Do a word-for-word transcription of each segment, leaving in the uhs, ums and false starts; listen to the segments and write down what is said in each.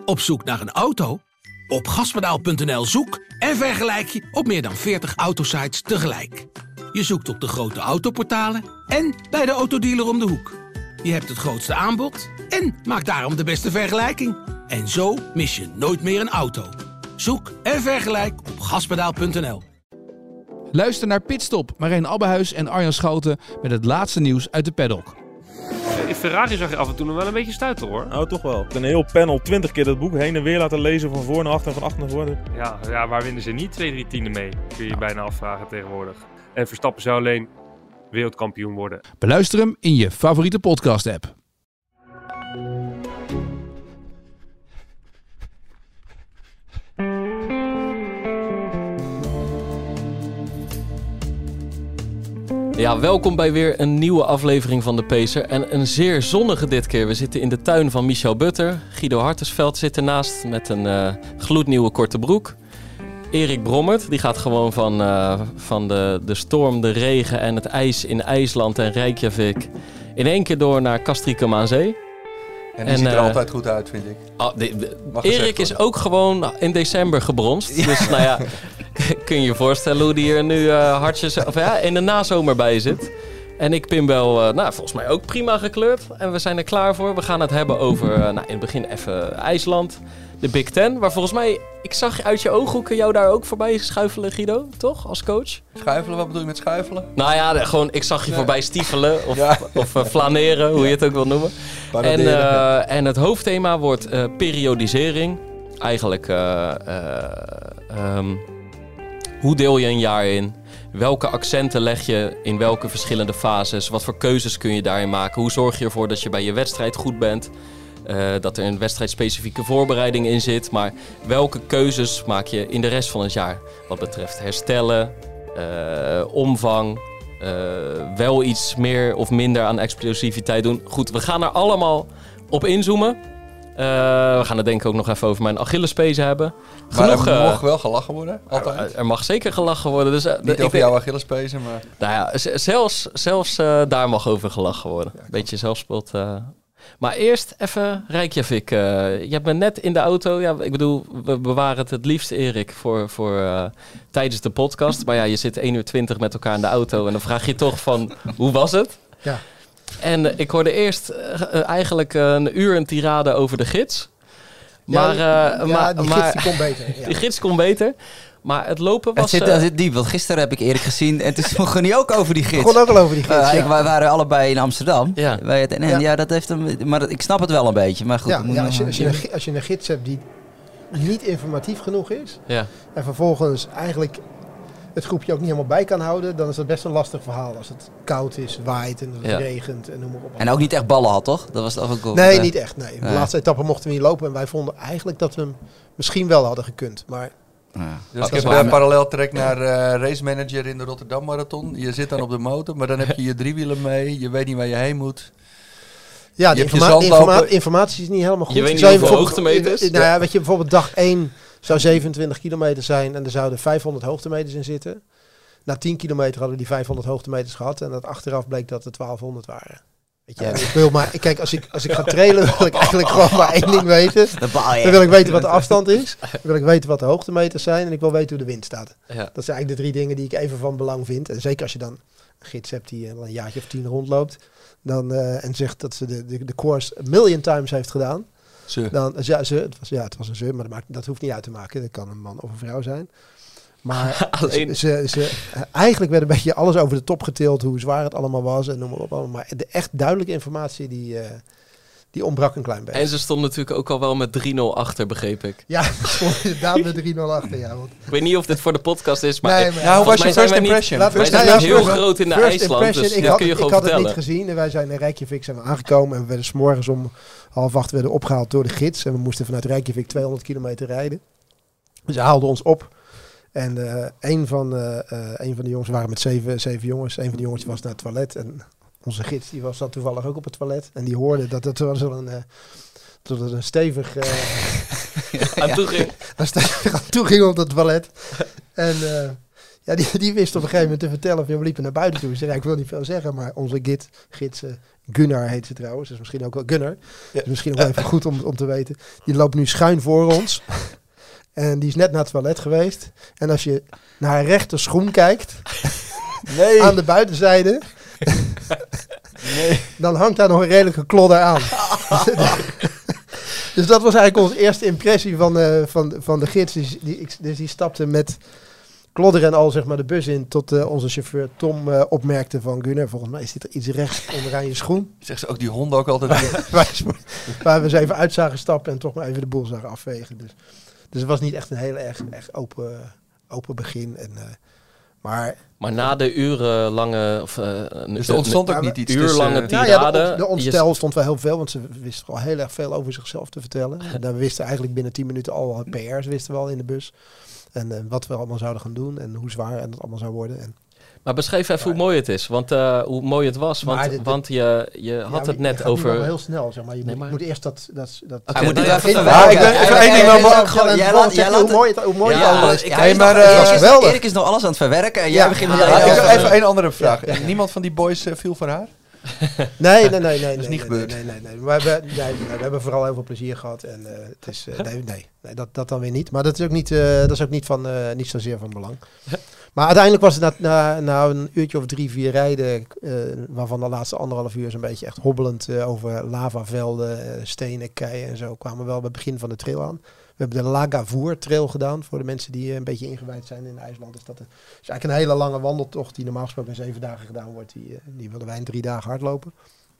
Op zoek naar een auto? Op gaspedaal punt n l zoek en vergelijk je op meer dan veertig autosites tegelijk. Je zoekt op de grote autoportalen en bij de autodealer om de hoek. Je hebt het grootste aanbod en maakt daarom de beste vergelijking. En zo mis je nooit meer een auto. Zoek en vergelijk op gaspedaal punt n l. Luister naar Pitstop, Marijn Abbehuis en Arjan Schouten met het laatste nieuws uit de paddock. In Ferrari zag je af en toe nog wel een beetje stuiten, hoor. Nou, toch wel. Een heel panel twintig keer dat boek heen en weer laten lezen van voor naar achter en van achter naar voren. Ja, ja, waar winnen ze niet twee, drie tienden mee? Kun je je bijna afvragen tegenwoordig. En Verstappen zou alleen wereldkampioen worden. Beluister hem in je favoriete podcast-app. Ja, welkom bij weer een nieuwe aflevering van De Pacer. En een zeer zonnige dit keer. We zitten in de tuin van Michel Butter. Guido Hartensveld zit ernaast met een uh, gloednieuwe korte broek. Erik Brommert, die gaat gewoon van, uh, van de, de storm, de regen en het ijs in IJsland en Reykjavik in één keer door naar Castricum aan Zee. En die en, ziet er uh, altijd goed uit, vind ik. Oh, de, de, Erik is ook gewoon in december gebronst. Ja. Dus nou ja, kun je je voorstellen hoe die er nu uh, hartjes of, ja, in de nazomer bij zit. En ik ben wel, uh, nou, volgens mij ook prima gekleurd. En we zijn er klaar voor. We gaan het hebben over, uh, nou, in het begin even IJsland. De Big Ten, waar volgens mij, ik zag uit je ooghoeken jou daar ook voorbij schuifelen, Guido, toch? Als coach? Schuifelen, wat bedoel je met schuifelen? Nou ja, de, gewoon, ik zag je ja. voorbij stiefelen of, ja. of uh, flaneren, hoe ja. je het ook wil noemen. En, uh, ja. en het hoofdthema wordt uh, periodisering. Eigenlijk, uh, uh, um, hoe deel je een jaar in? Welke accenten leg je in welke verschillende fases? Wat voor keuzes kun je daarin maken? Hoe zorg je ervoor dat je bij je wedstrijd goed bent? Uh, dat er een wedstrijdspecifieke voorbereiding in zit. Maar welke keuzes maak je in de rest van het jaar? Wat betreft herstellen, uh, omvang, uh, wel iets meer of minder aan explosiviteit doen. Goed, we gaan er allemaal op inzoomen. Uh, we gaan het denk ik ook nog even over mijn Achillespezen hebben. Genoeg, maar er mag uh, wel gelachen worden, altijd. Er, er mag zeker gelachen worden. Dus, uh, Niet de, over jouw Achillespezen, maar... Nou ja, z- zelfs, zelfs uh, daar mag over gelachen worden. Ja, beetje zelfspot. Uh. Maar eerst even Reykjavik. Uh, je bent net in de auto. Ja, ik bedoel, we bewaren het het liefst, Erik, voor, voor uh, tijdens de podcast. Maar ja, je zit één uur twintig met elkaar in de auto en dan vraag je toch van, hoe was het? Ja. En uh, ik hoorde eerst uh, eigenlijk uh, een uur een tirade over de gids. Maar, ja, uh, ja, maar, die maar, gids die kon beter. Ja. Die gids kon beter. Maar het lopen was... Het zit, uh, zit diep, want gisteren heb ik Erik gezien en toen begon hij ook over die gids. Begon ook al over die gids, uh, uh, ja. ik, Wij waren allebei in Amsterdam. Ja. Bij het N N. Ja. ja, dat heeft hem... Maar dat, ik snap het wel een beetje, maar goed. Ja, ja, als, je, als, je een, een, als je een gids hebt die niet informatief genoeg is... Ja. En vervolgens eigenlijk het groepje ook niet helemaal bij kan houden... dan is dat best een lastig verhaal als het koud is, waait en het ja. regent en noem maar op. En ook niet echt ballen had, toch? Dat was toch ook nee, uh, niet echt. Nee. De uh, laatste etappe mochten we niet lopen en wij vonden eigenlijk dat we hem misschien wel hadden gekund. Maar... Ja. Dus ik heb een parallel trek naar uh, race manager in de Rotterdam Marathon. Je zit dan op de motor, maar dan heb je je driewielen mee. Je weet niet waar je heen moet. Ja, de informa- informa- informatie is niet helemaal goed. Je weet niet hoeveel hoogtemeters? Nou ja, weet je, bijvoorbeeld dag één zou zevenentwintig kilometer zijn en er zouden vijfhonderd hoogtemeters in zitten. Na tien kilometer hadden we die vijfhonderd hoogtemeters gehad en dat achteraf bleek dat er twaalfhonderd waren. Weet je, ik wil maar, kijk, als ik, als ik ga trailen wil ik eigenlijk gewoon maar één ding weten. Dan wil ik weten wat de afstand is. Dan wil ik weten wat de hoogtemeters zijn. En ik wil weten hoe de wind staat. Ja. Dat zijn eigenlijk de drie dingen die ik even van belang vind. En zeker als je dan een gids hebt die een jaartje of tien rondloopt. Dan, uh, en zegt dat ze de, de, de course a million times heeft gedaan. Ze. Dan, ja, ze, het was, ja, het was een ze, maar dat, maakt, dat hoeft niet uit te maken. Dat kan een man of een vrouw zijn. Maar Alleen... ze, ze, eigenlijk werd een beetje alles over de top getild, hoe zwaar het allemaal was en noem maar op. Maar de echt duidelijke informatie, die, uh, die ontbrak een klein beetje. En ze stond natuurlijk ook al wel met drie nul achter, begreep ik. Ja, ze stond inderdaad met drie nul achter. Ja, want... Ik weet niet of dit voor de podcast is, maar... Nee, maar ja, hoe was je first impression? Wij first zijn ja, heel first, groot in de IJsland, dus ik dat had, kun je gewoon ik had vertellen. het niet gezien en wij zijn in Reykjavik zijn we aangekomen en we werden 's morgens om half acht werden opgehaald door de gids. En we moesten vanuit Reykjavik tweehonderd kilometer rijden. Dus ze haalden ons op. En uh, een, van, uh, uh, een van de jongens, waren met zeven, zeven jongens, een van de jongens was naar het toilet. En onze gids die was zat toevallig ook op het toilet. En die hoorde dat het was een, uh, dat het een stevig... Uh, aan toe ging. Een stevig aan toe ging op het toilet. En uh, Ja, die, die wist op een gegeven moment te vertellen van, we liepen naar buiten toe. Ze zei, ja, ik wil niet veel zeggen, maar onze gid, gids, uh, Gunnar heet ze trouwens, dus misschien ook wel Gunnar. Ja. Dus misschien ook wel even goed om, om te weten. Die loopt nu schuin voor ons. En die is net naar het toilet geweest. En als je naar haar rechter schoen kijkt, nee. aan de buitenzijde, nee. dan hangt daar nog een redelijke klodder aan. Dus dat was eigenlijk onze eerste impressie van, uh, van, van de gids. Die, die, dus die stapte met klodder en al zeg maar de bus in tot uh, onze chauffeur Tom uh, opmerkte van Gunnar, volgens mij is dit er iets rechts onderaan je schoen. Zegt ze ook die honden ook altijd. waar, waar we ze even uit zagen stappen en toch maar even de boel zagen afvegen. Dus, dus het was niet echt een heel erg, erg open, open begin. En, uh, maar, maar na de urenlange... Of, uh, dus er ontstond ook niet iets uurlange tussen... tirade. Nou ja, de, de ontstel stond wel heel veel, want ze wisten al heel erg veel over zichzelf te vertellen. En we wisten eigenlijk binnen tien minuten al, P R's wisten we al in de bus. En uh, wat we allemaal zouden gaan doen en hoe zwaar en het allemaal zou worden. En maar beschrijf even hoe mooi het is, want uh, hoe mooi het was. Want, de, de, want je, je had ja, het net je over... Het heel snel, zeg maar. Je nee, moet, maar... moet eerst dat... dat, dat okay, hij moet dit even verwerken. Ja, ik ben één ding wel... Jij laat zeggen hoe mooi het, hoe mooi ja, het allemaal is. Ja, hey, maar, uh, Erik is nog alles aan het verwerken en jij begint... Even één andere vraag. Niemand van die boys viel voor haar? Nee, nee, nee, nee. Dat is niet gebeurd. Nee, nee, nee. We hebben, nee, nee, we hebben vooral heel veel plezier gehad. En uh, het is, uh, nee, nee, nee dat, dat dan weer niet. Maar dat is ook niet, uh, dat is ook niet, van, uh, niet zozeer van belang. Maar uiteindelijk was het na, na, na een uurtje of drie, vier rijden, uh, waarvan de laatste anderhalf uur zo'n beetje echt hobbelend uh, over lavavelden, uh, stenen, keien en zo, kwamen we wel bij het begin van de trail aan. We hebben de Lagavulin trail gedaan. Voor de mensen die uh, een beetje ingewijd zijn in IJsland. Is dat een, is eigenlijk een hele lange wandeltocht die normaal gesproken in zeven dagen gedaan wordt. Die, uh, die wilden wij in drie dagen hardlopen.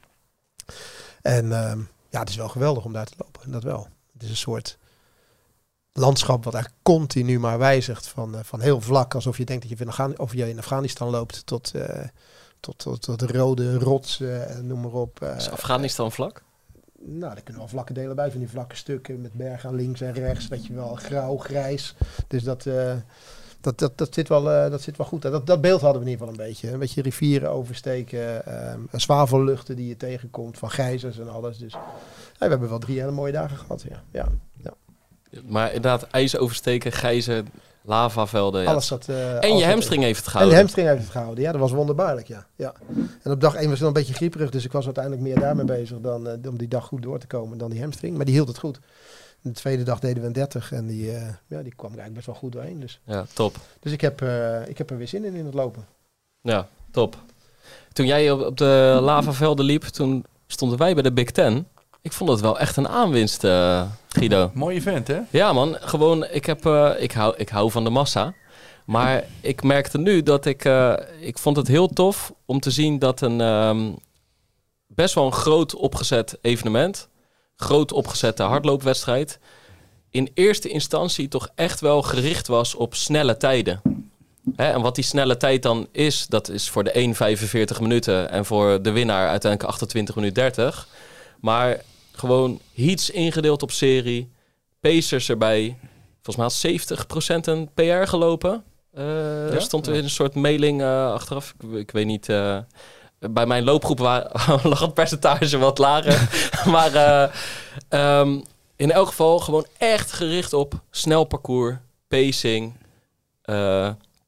En uh, ja, het is wel geweldig om daar te lopen. Dat wel. Het is een soort landschap wat eigenlijk continu maar wijzigt. Van, uh, van heel vlak, alsof je denkt dat je in, Afghan- of je in Afghanistan loopt. Tot, uh, tot, tot, tot de rode rotsen, uh, noem maar op. Uh, is Afghanistan vlak? Nou, daar kunnen wel vlakke delen bij, van die vlakke stukken met bergen aan links en rechts, weet je wel, grauw, grijs. Dus dat, uh, dat, dat, dat, zit wel, uh, dat zit wel goed. Dat, dat beeld hadden we in ieder geval een beetje. Een beetje rivieren oversteken, um, zwavelluchten die je tegenkomt, van gijzers en alles. Dus ja, we hebben wel drie hele mooie dagen gehad, ja. ja, ja. Maar inderdaad, ijs oversteken, gijzen, lavavelden. Ja. Alles zat, uh, en je hamstring heeft het gehouden. En de hamstring heeft het gehouden, ja. Dat was wonderbaarlijk, ja. ja. En op dag één was het nog een beetje grieperig, dus ik was uiteindelijk meer daarmee bezig dan uh, om die dag goed door te komen dan die hamstring. Maar die hield het goed. En de tweede dag deden we een dertig en die, uh, ja, die kwam er eigenlijk best wel goed doorheen. Dus, ja, top. Dus ik heb, uh, ik heb er weer zin in in het lopen. Ja, top. Toen jij op, op de lavavelden liep, toen stonden wij bij de Big Ten. Ik vond het wel echt een aanwinst, uh, Guido. Mooi event, hè? Ja, man. Gewoon, ik, heb, uh, ik, hou, ik hou van de massa. Maar ik merkte nu dat ik... Uh, ik vond het heel tof om te zien dat een... Um, best wel een groot opgezet evenement... groot opgezette hardloopwedstrijd... in eerste instantie toch echt wel gericht was op snelle tijden. Hè, en wat die snelle tijd dan is... dat is voor de een vijfenveertig minuten... en voor de winnaar uiteindelijk achtentwintig minuten dertig. Maar... gewoon heats ingedeeld op serie. Pacers erbij. Volgens mij had zeventig procent een P R gelopen. Uh, ja? Er stond weer een soort mailing uh, achteraf. Ik, ik weet niet. Uh, bij mijn loopgroep wa- lag het percentage wat lager. maar uh, um, in elk geval gewoon echt gericht op snel parcours, pacing. Uh,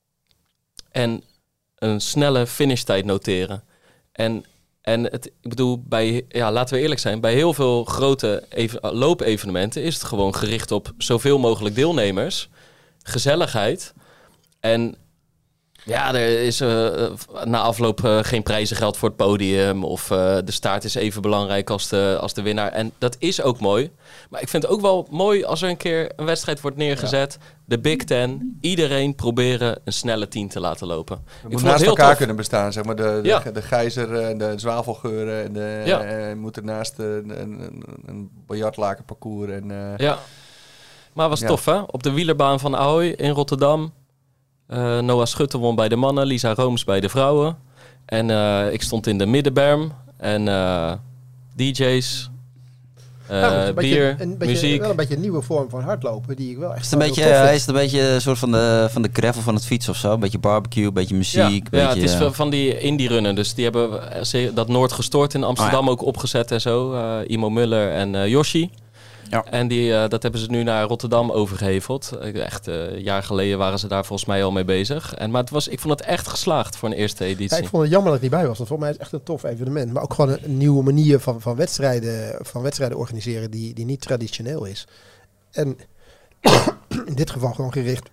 en een snelle finishtijd noteren. En... En het, ik bedoel, bij, ja, laten we eerlijk zijn, bij heel veel grote even, loopevenementen is het gewoon gericht op zoveel mogelijk deelnemers, gezelligheid. En ja, er is uh, na afloop uh, geen prijzengeld voor het podium of uh, de staart is even belangrijk als de, als de winnaar. En dat is ook mooi. Maar ik vind het ook wel mooi als er een keer een wedstrijd wordt neergezet. Ja. De Big Ten, iedereen proberen een snelle tien te laten lopen. Het moet naast elkaar tof. kunnen bestaan, zeg maar. De, de, ja. de gijzer, de zwavelgeuren en de, ja. uh, moet ernaast een, een, een biljartlaken parcours. En, uh, ja, maar was ja. tof, hè? Op de wielerbaan van Ahoy in Rotterdam. Uh, Noah Schutte won bij de mannen, Lisa Rooms bij de vrouwen. En uh, ik stond in de middenberm en uh, D J's, uh, ja, een bier, beetje, een beetje, muziek. Wel een beetje een nieuwe vorm van hardlopen die ik wel echt. Is het een beetje, uh, is het een beetje een soort van de, van de gravel van het fietsen of zo? Een beetje barbecue, een beetje muziek. Ja, beetje, ja het is uh, van die indie runnen. Dus die hebben dat Noord gestoord in Amsterdam oh, ja. ook opgezet en zo. Uh, Imo Muller en uh, Yoshi. Ja. En die, uh, dat hebben ze nu naar Rotterdam overgeheveld. Echt uh, een jaar geleden waren ze daar volgens mij al mee bezig. En, maar het was, ik vond het echt geslaagd voor een eerste editie. Ja, ik vond het jammer dat ik niet bij was. Want volgens mij is het echt een tof evenement. Maar ook gewoon een, een nieuwe manier van, van, wedstrijden, van wedstrijden organiseren die, die niet traditioneel is. En in dit geval gewoon gericht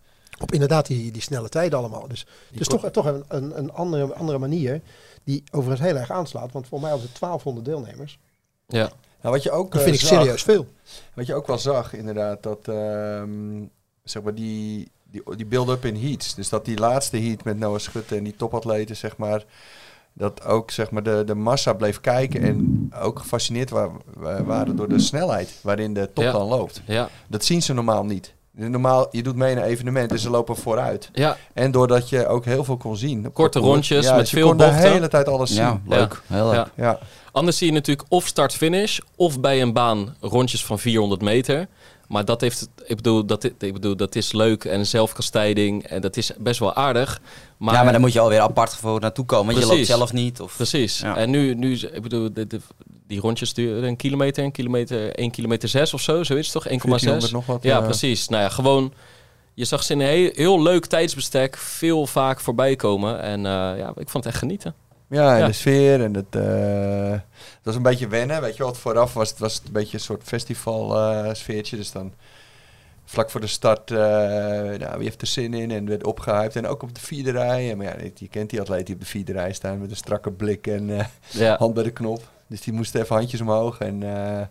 op inderdaad die, die snelle tijden allemaal. Dus het is toch, toch een, een, een andere, andere manier die overigens heel erg aanslaat. Want voor mij hadden we twaalfhonderd deelnemers. Ja. Nou, wat je ook, dat vind uh, ik zag, serieus veel. Wat je ook wel zag, inderdaad, dat uh, zeg maar die, die, die build-up in heats. Dus dat die laatste heat met Noah Schutte en die topatleten, zeg maar, dat ook zeg maar de, de massa bleef kijken en ook gefascineerd wa- wa- waren door de snelheid waarin de top ja. dan loopt. Ja. Dat zien ze normaal niet. Normaal, je doet mee in een evenement en ze lopen vooruit. Ja. En doordat je ook heel veel kon zien. Korte rondjes ja, met je veel kon bochten. de hele tijd alles zien. Ja, leuk. Ja. Heel leuk. Ja. Ja. Anders zie je natuurlijk of start-finish of bij een baan rondjes van vierhonderd meter. Maar dat, heeft, ik bedoel, dat, ik bedoel, dat is leuk en zelfkastijding en dat is best wel aardig. Maar ja, maar dan moet je alweer apart voor naartoe komen, want Precies. je loopt zelf niet. Of... Precies. Ja. En nu, nu, ik bedoel, de, de, die rondjes duren een kilometer, een kilometer, één kilometer zes of zo, zoiets toch? één komma zes? Nog wat, ja, uh... precies. Nou ja, gewoon, je zag ze in een heel, heel leuk tijdsbestek veel vaak voorbij komen. En uh, ja, ik vond het echt genieten. Ja, en ja. de sfeer en het, uh, het was een beetje wennen, weet je wel. Vooraf was het, was het een beetje een soort festival uh, sfeertje, dus dan vlak voor de start, uh, nou, wie heeft er zin in en werd opgehyped. En ook op de vierde rij, maar ja, je kent die atleet die op de vierde rij staan met een strakke blik en uh, ja. hand bij de knop. Dus die moesten even handjes omhoog en... Uh,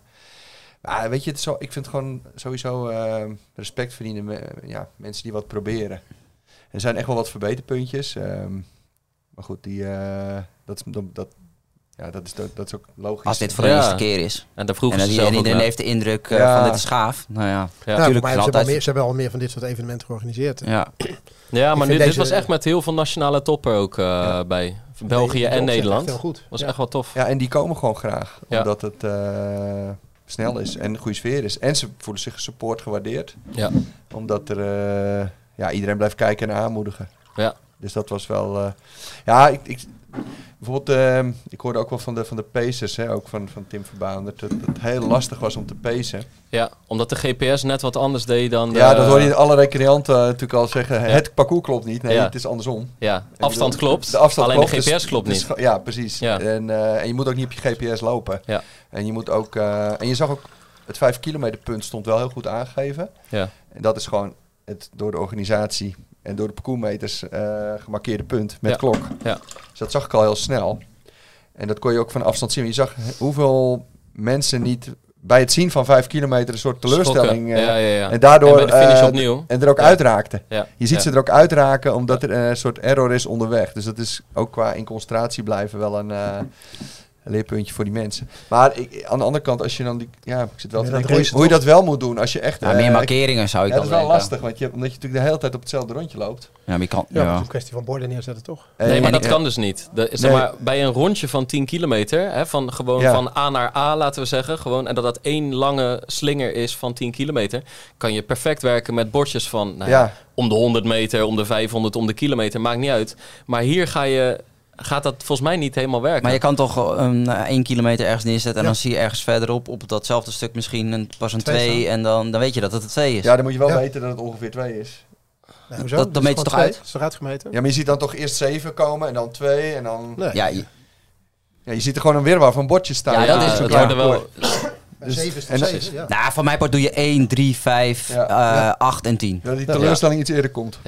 maar weet je, het is zo, ik vind het gewoon sowieso uh, respect verdienen me, ja, mensen die wat proberen. Er zijn echt wel wat verbeterpuntjes. Um, maar goed, die, uh, dat, dat, dat, ja, dat, is, dat, dat is ook logisch. Als dit voor de ja. eerste keer is. En daar vroegen en ze die, zelf en iedereen ook heeft de indruk uh, ja. van dit is gaaf. Nou ja, ja. ja. Natuurlijk. Maar ze, altijd... hebben meer, ze hebben al meer van dit soort evenementen georganiseerd. Ja, ja maar nu, deze... dit was echt met heel veel nationale toppen ook uh, ja. bij. België en Nederland. Echt heel goed. Was ja. echt wel tof. Ja, en die komen gewoon graag. Ja. Omdat het uh, snel is en een goede sfeer is. En ze voelen zich support gewaardeerd. Ja. Omdat er uh, ja, iedereen blijft kijken en aanmoedigen. Ja. Dus dat was wel... Uh, ja, ik, ik, bijvoorbeeld... Uh, ik hoorde ook wel van de, van de pacers, hè, ook van, van Tim Verbaan, dat het, het heel lastig was om te pacen. Ja, omdat de G P S net wat anders deed dan... De, ja, dat hoor je alle recreanten uh, natuurlijk al zeggen. Ja. Het parcours klopt niet. Nee, ja. het is andersom. Ja, afstand bedoel, klopt. De afstand alleen klopt, de G P S dus, klopt dus, niet. Ja, precies. Ja. En, uh, en je moet ook niet op je G P S lopen. Ja. En je moet ook... Uh, en je zag ook... Het vijf kilometer punt stond wel heel goed aangegeven. Ja. En dat is gewoon het door de organisatie en door de parcoursmeters uh, gemarkeerde punt met ja. klok. Ja. Dus dat zag ik al heel snel. En dat kon je ook van afstand zien. Je zag hoeveel mensen niet bij het zien van vijf kilometer een soort teleurstelling. Uh, ja, ja, ja. En daardoor en bij de finish uh, opnieuw. En er ook ja. uitraakten. Ja. Je ziet ja. ze er ook uitraken omdat er een soort error is onderweg. Dus dat is ook qua in concentratie blijven wel een... Uh, Een leerpuntje voor die mensen. Maar ik, aan de andere kant, als je dan die... Ja, ik zit wel te denken hoe, hoe je dat wel moet doen. Als je echt... Ja, uh, meer markeringen zou ik ja, dan dat is wel denken. lastig. Want je, omdat je natuurlijk de hele tijd op hetzelfde rondje loopt. Ja, maar je kan... Ja, Ja, het is een kwestie van borden neerzetten, toch? Nee, en, maar dat ja. kan dus niet. De, zeg Nee. maar, bij een rondje van tien kilometer, hè, van gewoon Ja. van A naar A, laten we zeggen, gewoon, en dat dat één lange slinger is van tien kilometer, kan je perfect werken met bordjes van nou ja, Ja. om de honderd meter, om de vijfhonderd, om de kilometer, maakt niet uit. Maar hier ga je... gaat dat volgens mij niet helemaal werken. Maar je kan toch een uh, één kilometer ergens neerzetten en Ja. dan zie je ergens verderop op datzelfde stuk misschien een, pas een Twee twee staan. en dan, dan weet je dat het een twee is. Ja, dan moet je wel Ja. weten dat het ongeveer twee is. Nou, hoezo? Dat- dat is meet je gewoon toch twee. uit? Dat is toch uitgemeten? Ja, maar je ziet dan toch eerst zeven komen en dan twee en dan... Nee. Ja, je- Ja, je ziet er gewoon een wirwar van bordjes staan. Ja, dat is zo'n het, klein worden wel. parcours. Dus, zeven is en toch dat zeven, ja. nou, van mij part doe je één, drie, vijf, Ja. uh, Ja. acht en tien. Dat die teleurstelling iets eerder komt.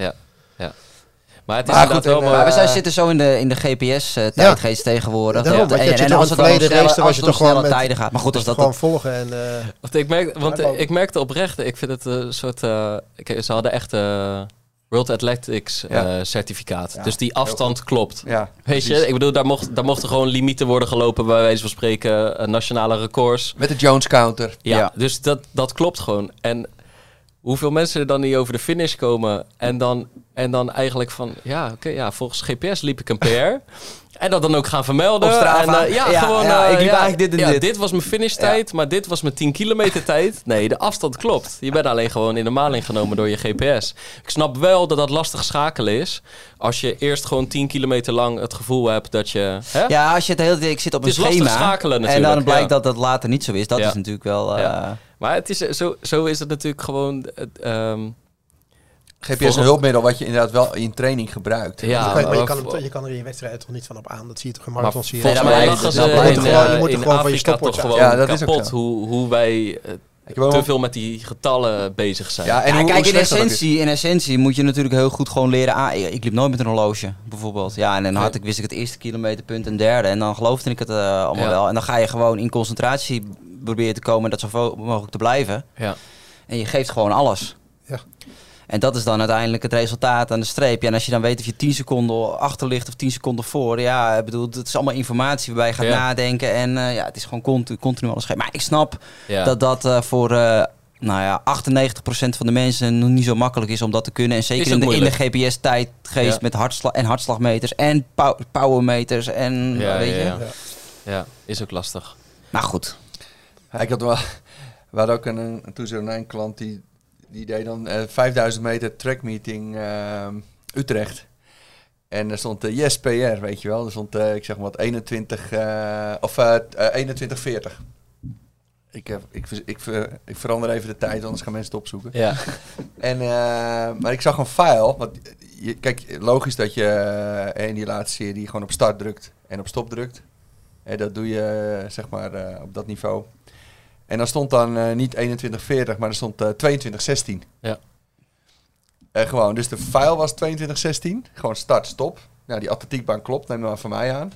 Maar het is Maar inderdaad goed, wel... en, maar- Maar we zijn, Uh, zitten zo in de, in de G P S-tijdgeest tegenwoordig. Daarom, Dat- want je en, had je en toch als een het dan om verleden snelle, race, als was het je om toch gewoon snelle met- tijden gaat. Maar goed, als dat... Gewoon volgen en... Uh, Want ik, merk, want Ja, eh, ik merkte oprecht, ik vind het een soort... Uh, ik, ze hadden echt uh, World Athletics uh, Ja. certificaat. Ja, dus die heel afstand klopt. Ja, Weet precies. je, ik bedoel, daar, mocht, daar mochten gewoon limieten worden gelopen, bij wijze van spreken, uh, nationale records. Met de Jones counter. Ja, Ja. dus dat, dat klopt gewoon. En hoeveel mensen er dan niet over de finish komen en dan, en dan eigenlijk van, ja, oké, okay, ja, volgens G P S liep ik een P R. En dat dan ook gaan vermelden. Op Strava. En, uh, ja, Ja, gewoon. ja, uh, ik liep ja, eigenlijk dit en ja, dit. dit was mijn finishtijd, ja. Maar dit was mijn tien kilometer tijd. Nee, de afstand klopt. Je bent alleen gewoon in de maling genomen door je G P S. Ik snap wel dat dat lastig schakelen is. Als je eerst gewoon tien kilometer lang het gevoel hebt dat je... Hè? Ja, als je het hele tijd... Ik zit op Het een is lastig schema schakelen en natuurlijk, dan blijkt ja. dat dat later niet zo is. Dat Ja. is natuurlijk wel... Uh, Ja. Maar het is, zo, zo is het natuurlijk gewoon... Het, um, G P S is een hulpmiddel wat je inderdaad wel in training gebruikt. Ja, je kan, maar je kan, voor, hem, je kan er in je wedstrijd toch niet van op aan. Dat zie je toch in marathon. Maar volgens mij lachen ze in, uh, in, in Afrika toch gewoon ja, dat kapot hoe, hoe wij uh, te veel met die getallen bezig zijn. Ja, en ja, hoe, kijk, hoe in, essentie, in essentie moet je natuurlijk heel goed gewoon leren aan. Ik liep nooit met een horloge, bijvoorbeeld. Ja, en dan had ik, wist ik het eerste kilometerpunt en derde. En dan geloofde ik het uh, allemaal ja. wel. En dan ga je gewoon in concentratie proberen te komen en dat zoveel mogelijk te blijven. Ja. En je geeft gewoon alles. Ja. En dat is dan uiteindelijk het resultaat aan de streep. Ja, en als je dan weet of je tien seconden achter ligt of tien seconden voor. Ja, ik bedoel, het is allemaal informatie waarbij je gaat ja. nadenken. En uh, ja, het is gewoon continu, continu alles geven. Maar ik snap ja. dat dat uh, voor uh, nou ja, achtennegentig procent van de mensen nog niet zo makkelijk is om dat te kunnen. En zeker in de, in de G P S-tijdgeest ja. met hartslag en hartslagmeters en pow powermeters. En, ja, weet ja, je? Ja. ja, is ook lastig. Maar goed. Ja, ik had wel, we hadden ook een, een, toen zo'n een klant die... Die deed dan uh, vijfduizend meter trackmeeting uh, Utrecht. En er stond uh, yes P R, weet je wel. Er stond, uh, ik zeg maar wat, eenentwintig, uh, of uh, uh, eenentwintig veertig. Ik, uh, ik, ik, uh, ik verander even de tijd, anders gaan mensen het opzoeken. Ja. En, uh, maar ik zag een file. Want je, kijk, logisch dat je uh, in die laatste serie gewoon op start drukt en op stop drukt. En dat doe je uh, zeg maar uh, op dat niveau. En dan stond dan uh, niet eenentwintig veertig, maar er stond uh, tweeëntwintig zestien. Ja. Uh, gewoon, dus de file was tweeëntwintig zestien. Gewoon start, stop. Nou, die atletiekbaan klopt, neem maar van mij aan.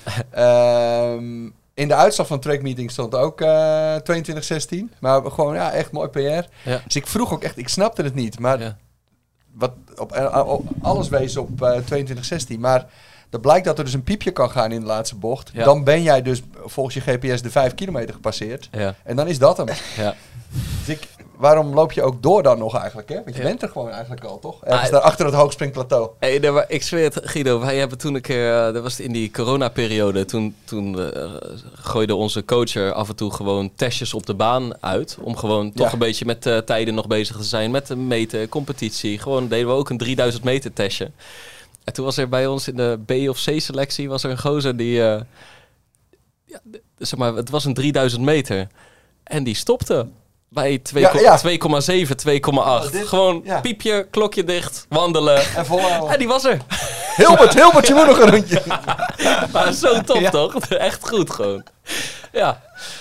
um, in de uitslag van trackmeeting stond ook uh, tweeëntwintig zestien. Maar gewoon, ja, echt mooi P R. Ja. Dus ik vroeg ook echt, ik snapte het niet. Maar ja. wat, op, uh, op, alles wees op uh, tweeëntwintig zestien. Maar... Dat blijkt dat er dus een piepje kan gaan in de laatste bocht. Ja. Dan ben jij dus volgens je G P S de vijf kilometer gepasseerd. Ja. En dan is dat hem. Ja. Dus ik, waarom loop je ook door dan nog eigenlijk? Hè? Want je ja. bent er gewoon eigenlijk al, toch? Ergens ah, daar achter het hoogspringplateau. Hey, nee, maar ik zweer het, Guido. Wij hebben toen een keer... Uh, dat was in die coronaperiode. Toen, toen uh, gooide onze coach er af en toe gewoon testjes op de baan uit. Om gewoon toch ja. een beetje met uh, tijden nog bezig te zijn. Met de meten, competitie. Gewoon deden we ook een drieduizend meter testje. En toen was er bij ons in de B of C selectie was er een gozer die, uh, ja, zeg maar, het was een drieduizend meter. En die stopte bij twee komma zeven, twee komma acht. Ja, Gewoon ja. piepje, klokje dicht, wandelen. En volhouden. En die was er. Hilbert, Hilbert, je moet nog een rondje. Maar zo top ja. toch? Echt goed gewoon. Ja.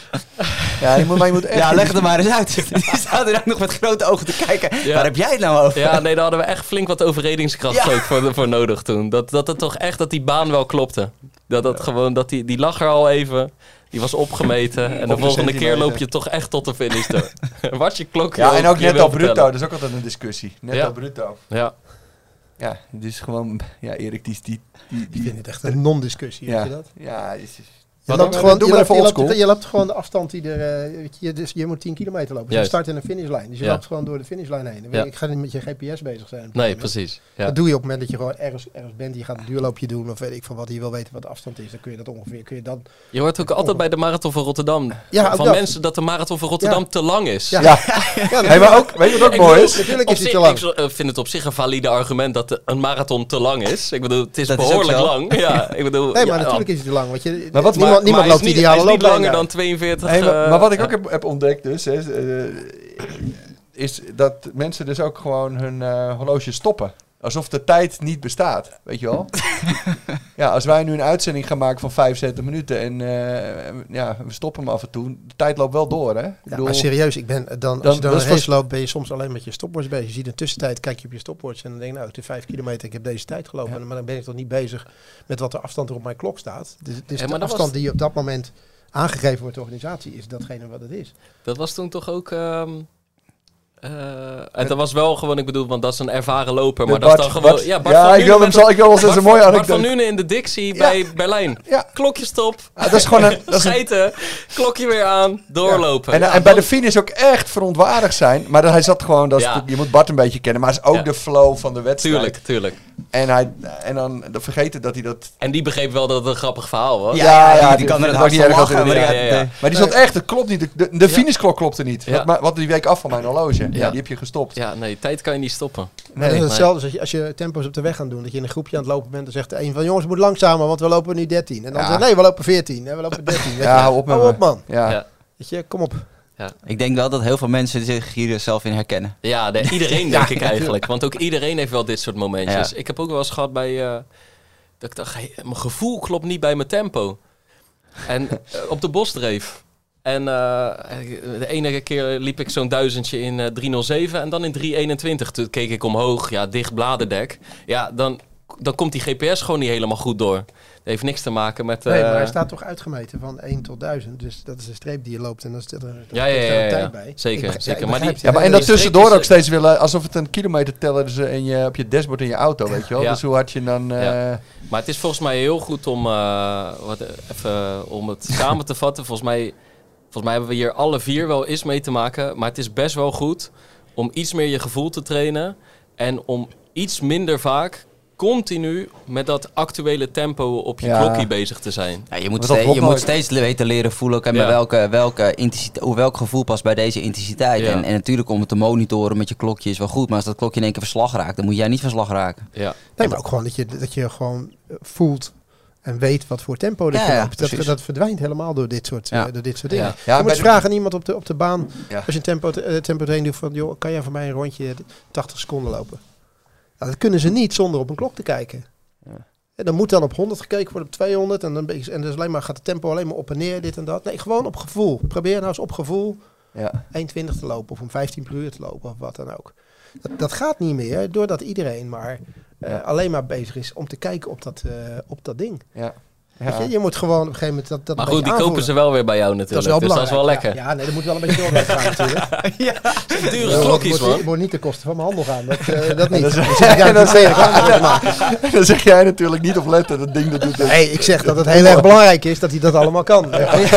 Ja, je moet, maar je moet echt... Ja, leg het er maar eens uit. Die staat er ook nog met grote ogen te kijken. Ja. Waar heb jij het nou over? Ja, nee, daar hadden we echt flink wat overredingskracht ja. ook voor, voor nodig toen. Dat, dat het toch echt, dat die baan wel klopte. Dat dat ja. gewoon, dat die, die lag er al even. Die was opgemeten. En de volgende keer loop je toch echt tot de finish toe. Wat je klokje. Ja, en ook netto bruto. Dat is ook altijd een discussie. Netto ja. bruto. Ja. Ja, dus gewoon... Ja, Erik, die... die, die, die ik vind het echt een non-discussie, ja. weet je dat? Ja, is... Je loopt, gewoon, je, loopt, je, loopt, je loopt gewoon de afstand die er... Uh, je, dus je moet tien kilometer lopen. Dus je start in een finishlijn. Dus je ja. loopt gewoon door de finishlijn heen. Ja. Ik ga niet met je G P S bezig zijn. Nee, precies. Ja. Dat doe je op het moment dat je gewoon ergens, ergens bent. Je gaat een duurloopje doen of weet ik van wat. Je wil weten wat de afstand is. Dan kun je dat ongeveer... Kun je, dan, je hoort ook altijd bij de Marathon van Rotterdam. Ja, van dat. mensen dat de Marathon van Rotterdam ja. te lang is. Ja, ja. ja hey, maar ook, weet je wat ook mooi is? Natuurlijk is het te lang. Ik vind het op zich een valide argument dat een marathon te lang is. Ik bedoel, het is dat behoorlijk is lang. Ja, ik bedoel, nee, maar ja, natuurlijk is het te lang. Want je, maar wat, niemand, maar, niemand maar loopt ideale Hij is niet langer dan tweeënveertig. Hey, maar, maar wat ik ook heb, heb ontdekt dus, hè, uh, is dat mensen dus ook gewoon hun uh, horloge stoppen. Alsof de tijd niet bestaat, weet je wel? Ja, als wij nu een uitzending gaan maken van vijfenzeventig minuten en uh, ja, we stoppen hem af en toe. De tijd loopt wel door, hè? Ik ja, bedoel, maar serieus, ik ben dan, dan als je dan een race was... loopt, ben je soms alleen met je stopwatch bezig. Je ziet een tussentijd, kijk je op je stopwatch en dan denk je, nou, het is vijf kilometer, ik heb deze tijd gelopen. Ja. Maar dan ben ik toch niet bezig met wat de afstand er op mijn klok staat. Dus, dus ja, de afstand was... die je op dat moment aangegeven wordt de organisatie, is datgene wat het is. Dat was toen toch ook... Um... Uh, en dat was wel gewoon, ik bedoel, want dat is een ervaren loper, maar Bart, dat is dan gewoon... Bart, ja, Bart ja ik wil hem zo, ik wil wel eens een mooie anekdote. Bart van Nuenen in de Dixie ja. bij Berlijn. Ja. Klokje stop. Ja, dat is gewoon een... Dat schijten, een... klokje weer aan, doorlopen. Ja. En, ja, en bij de finish ook echt verontwaardigd zijn, maar dat, hij zat gewoon, dat is, ja. je moet Bart een beetje kennen, maar het is ook ja. de flow van de wedstrijd. Tuurlijk, tuurlijk. En, hij, en dan, dan vergeten dat hij dat... En die begreep wel dat het een grappig verhaal was. Ja, ja, ja die, die, die kan er het hard van lachen. Maar, ja, ja, ja. maar die zat echt, het klopt niet. De, de finishklok klopte niet. Ja. Wat, wat die week af van mijn horloge. Ja. ja, die heb je gestopt. Ja, nee, tijd kan je niet stoppen. Nee, dat is hetzelfde als je, als je tempo's op de weg gaat doen. Dat je in een groepje aan het lopen bent. Dan zegt de een van, jongens, het moet langzamer, want we lopen nu dertien. En dan ja. zegt nee, we lopen veertien. En we lopen dertien. Ja, hou op, hou op man. Ja. Ja. Weet je, kom op. Ja. Ik denk wel dat heel veel mensen zich hier zelf in herkennen. Ja, de, iedereen denk ik eigenlijk. Want ook iedereen heeft wel dit soort momentjes. Ja. Ik heb ook wel eens gehad bij... Uh, dat ik dacht, hey, mijn gevoel klopt niet bij mijn tempo. En uh, op de bosdreef. En uh, de ene keer liep ik zo'n duizendje in uh, drie nul zeven en dan in drie eenentwintig. Toen keek ik omhoog, ja, dicht bladerdek. Ja, dan, dan komt die G P S gewoon niet helemaal goed door. Dat heeft niks te maken met... Uh... Nee, maar hij staat toch uitgemeten van één tot duizend. Dus dat is de streep die je loopt en dan zit er, ja, ja, ja, ja, tijd ja. bij. Zeker, ik, zeker. Ja, maar die, ja, maar en dat tussendoor ook steeds willen, alsof het een kilometerteller is in je, op je dashboard in je auto, weet je wel. Ja. Dus hoe hard je dan... Uh... Ja. Maar het is volgens mij heel goed om, uh, wat, even, om het samen te vatten. Volgens mij, volgens mij hebben we hier alle vier wel eens mee te maken. Maar het is best wel goed om iets meer je gevoel te trainen. En om iets minder vaak continu met dat actuele tempo op je ja. klokje bezig te zijn. Ja, je moet, ste- je moet steeds weten leren voelen okay, ja. met welke, welke intensiteit, welk gevoel past bij deze intensiteit. Ja. En, en natuurlijk om het te monitoren met je klokje is wel goed. Maar als dat klokje in één keer verslag raakt, dan moet jij niet verslag raken. Ja. Nee, maar ook gewoon dat je, dat je gewoon voelt en weet wat voor tempo er ja, ja, dat, dat verdwijnt helemaal door dit soort, ja. uh, door dit soort dingen. Ja. Ja, je moet vragen aan iemand op de, op de baan, ja. als je een tempo, uh, tempo training doet van, joh, kan jij voor mij een rondje tachtig seconden lopen? Nou, dat kunnen ze niet zonder op een klok te kijken. Ja. En dan moet dan op honderd gekeken worden, op tweehonderd. En dan, en dus alleen maar, gaat het tempo alleen maar op en neer, dit en dat. Nee, gewoon op gevoel. Probeer nou eens op gevoel ja. één twintig te lopen of om vijftien per uur te lopen of wat dan ook. Dat, dat gaat niet meer, doordat iedereen maar uh, ja. alleen maar bezig is om te kijken op dat, uh, op dat ding. Ja. Ja. Je, je moet gewoon op een gegeven moment dat, dat maar goed, die aanvoelen. Kopen ze wel weer bij jou natuurlijk. Dat is wel dus dat is wel lekker. Ja, ja nee, dat moet wel een beetje doorwerk gaan natuurlijk. ja, ja. Dure klokjes, man. Het moet niet ten koste van mijn handel gaan. Dat, uh, dat niet. Dan zeg, dan, ja, dan, zeg, dan zeg jij natuurlijk niet op letten, dat ding dat doet. Nee, hey, ik zeg dat het heel erg belangrijk is dat hij dat allemaal kan.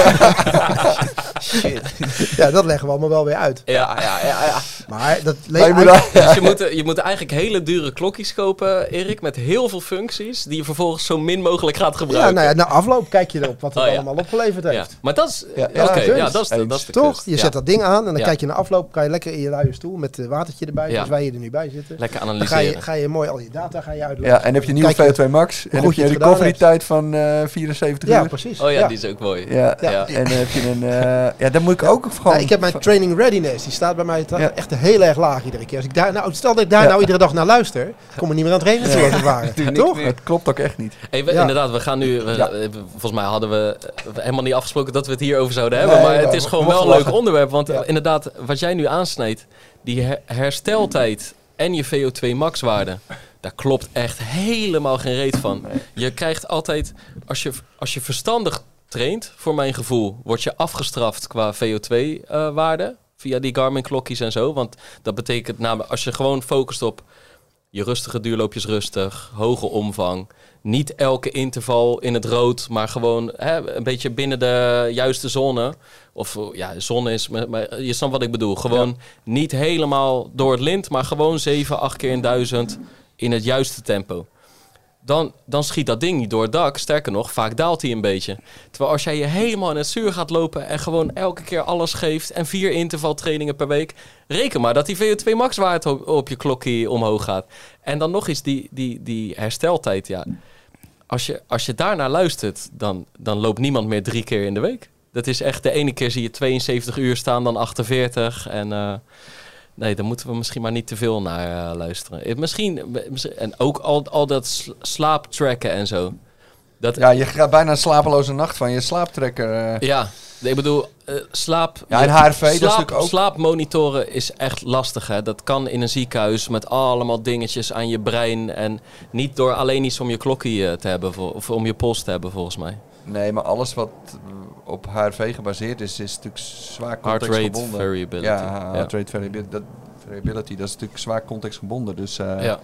Shit. Ja, dat leggen we allemaal wel weer uit. Ja, ja, ja. ja. Maar dat le- je, moet, dus je, moet, je moet eigenlijk hele dure klokjes kopen, Erik, met heel veel functies die je vervolgens zo min mogelijk gaat gebruiken. Ja, nou ja, na afloop kijk je erop wat het oh, ja. allemaal opgeleverd heeft. Ja. Maar dat is... Ja, ja, okay, ja, dat is, de, dat is de toch? kust. Je zet ja. dat ding aan en dan ja. kijk je na afloop, kan je lekker in je luie stoel met het watertje erbij, ja. zoals wij hier er nu bij zitten. Lekker analyseren. Dan ga je, ga je mooi al je data ga je uitleggen. Ja, en heb je nieuwe V O twee Max en heb je een recovery tijd van uh, vierenzeventig ja, uur. Precies. Oh ja, die is ook mooi. Ja, ja. En dan heb je een... Uh, ja, dan moet ik ook gewoon... Ik heb mijn training readiness, die staat bij mij ja. echt heel erg laag iedere keer. Als ik daar, nou, stel dat ik daar ja. nou iedere dag naar luister, kom ik niet meer aan het trainen toe als het ware. Toch? Het klopt ook echt niet. Hey, we, ja. Inderdaad, we gaan nu... We, ja. Volgens mij hadden we helemaal niet afgesproken dat we het hierover zouden hebben. Nee, maar het is gewoon wel een leuk onderwerp. Want ja. inderdaad, wat jij nu aansnijdt, die her- hersteltijd en je V O twee max waarde, daar klopt echt helemaal geen reet van. Je krijgt altijd, als je, als je verstandig traint, voor mijn gevoel, word je afgestraft qua V O twee uh, waarde. Via die Garmin klokjes en zo. Want dat betekent namelijk, als je gewoon focust op je rustige duurloopjes rustig, hoge omvang, niet elke interval in het rood, maar gewoon hè, een beetje binnen de juiste zone. Of ja, zone is, maar je snapt wat ik bedoel. Gewoon ja. niet helemaal door het lint, maar gewoon zeven, acht keer in duizend in het juiste tempo. Dan, dan schiet dat ding niet door het dak. Sterker nog, vaak daalt hij een beetje. Terwijl als jij je helemaal in het zuur gaat lopen en gewoon elke keer alles geeft en vier intervaltrainingen per week, reken maar dat die V O twee max waarde op, op je klokje omhoog gaat. En dan nog eens die, die, die hersteltijd, ja. Als je, als je daarnaar luistert, dan, dan loopt niemand meer drie keer in de week. Dat is echt, de ene keer zie je tweeënzeventig uur staan, dan achtenveertig. En uh, nee, daar moeten we misschien maar niet te veel naar uh, luisteren. Het, misschien, misschien, en ook al, al dat slaaptracken en zo. Dat, ja, je gaat bijna een slapeloze nacht van je slaaptrekker. Uh. Ja, ik bedoel, uh, slaap... Ja, en H R V, slaap, dat is natuurlijk ook... Slaapmonitoren is echt lastig, hè. Dat kan in een ziekenhuis met allemaal dingetjes aan je brein. En niet door alleen iets om je klokje te hebben, of om je pols te hebben, volgens mij. Nee, maar alles wat op H R V gebaseerd is, is natuurlijk zwaar contextgebonden. Heart rate variability. Ja, heart rate variability, dat, variability, dat is natuurlijk zwaar contextgebonden. Dus uh, ja.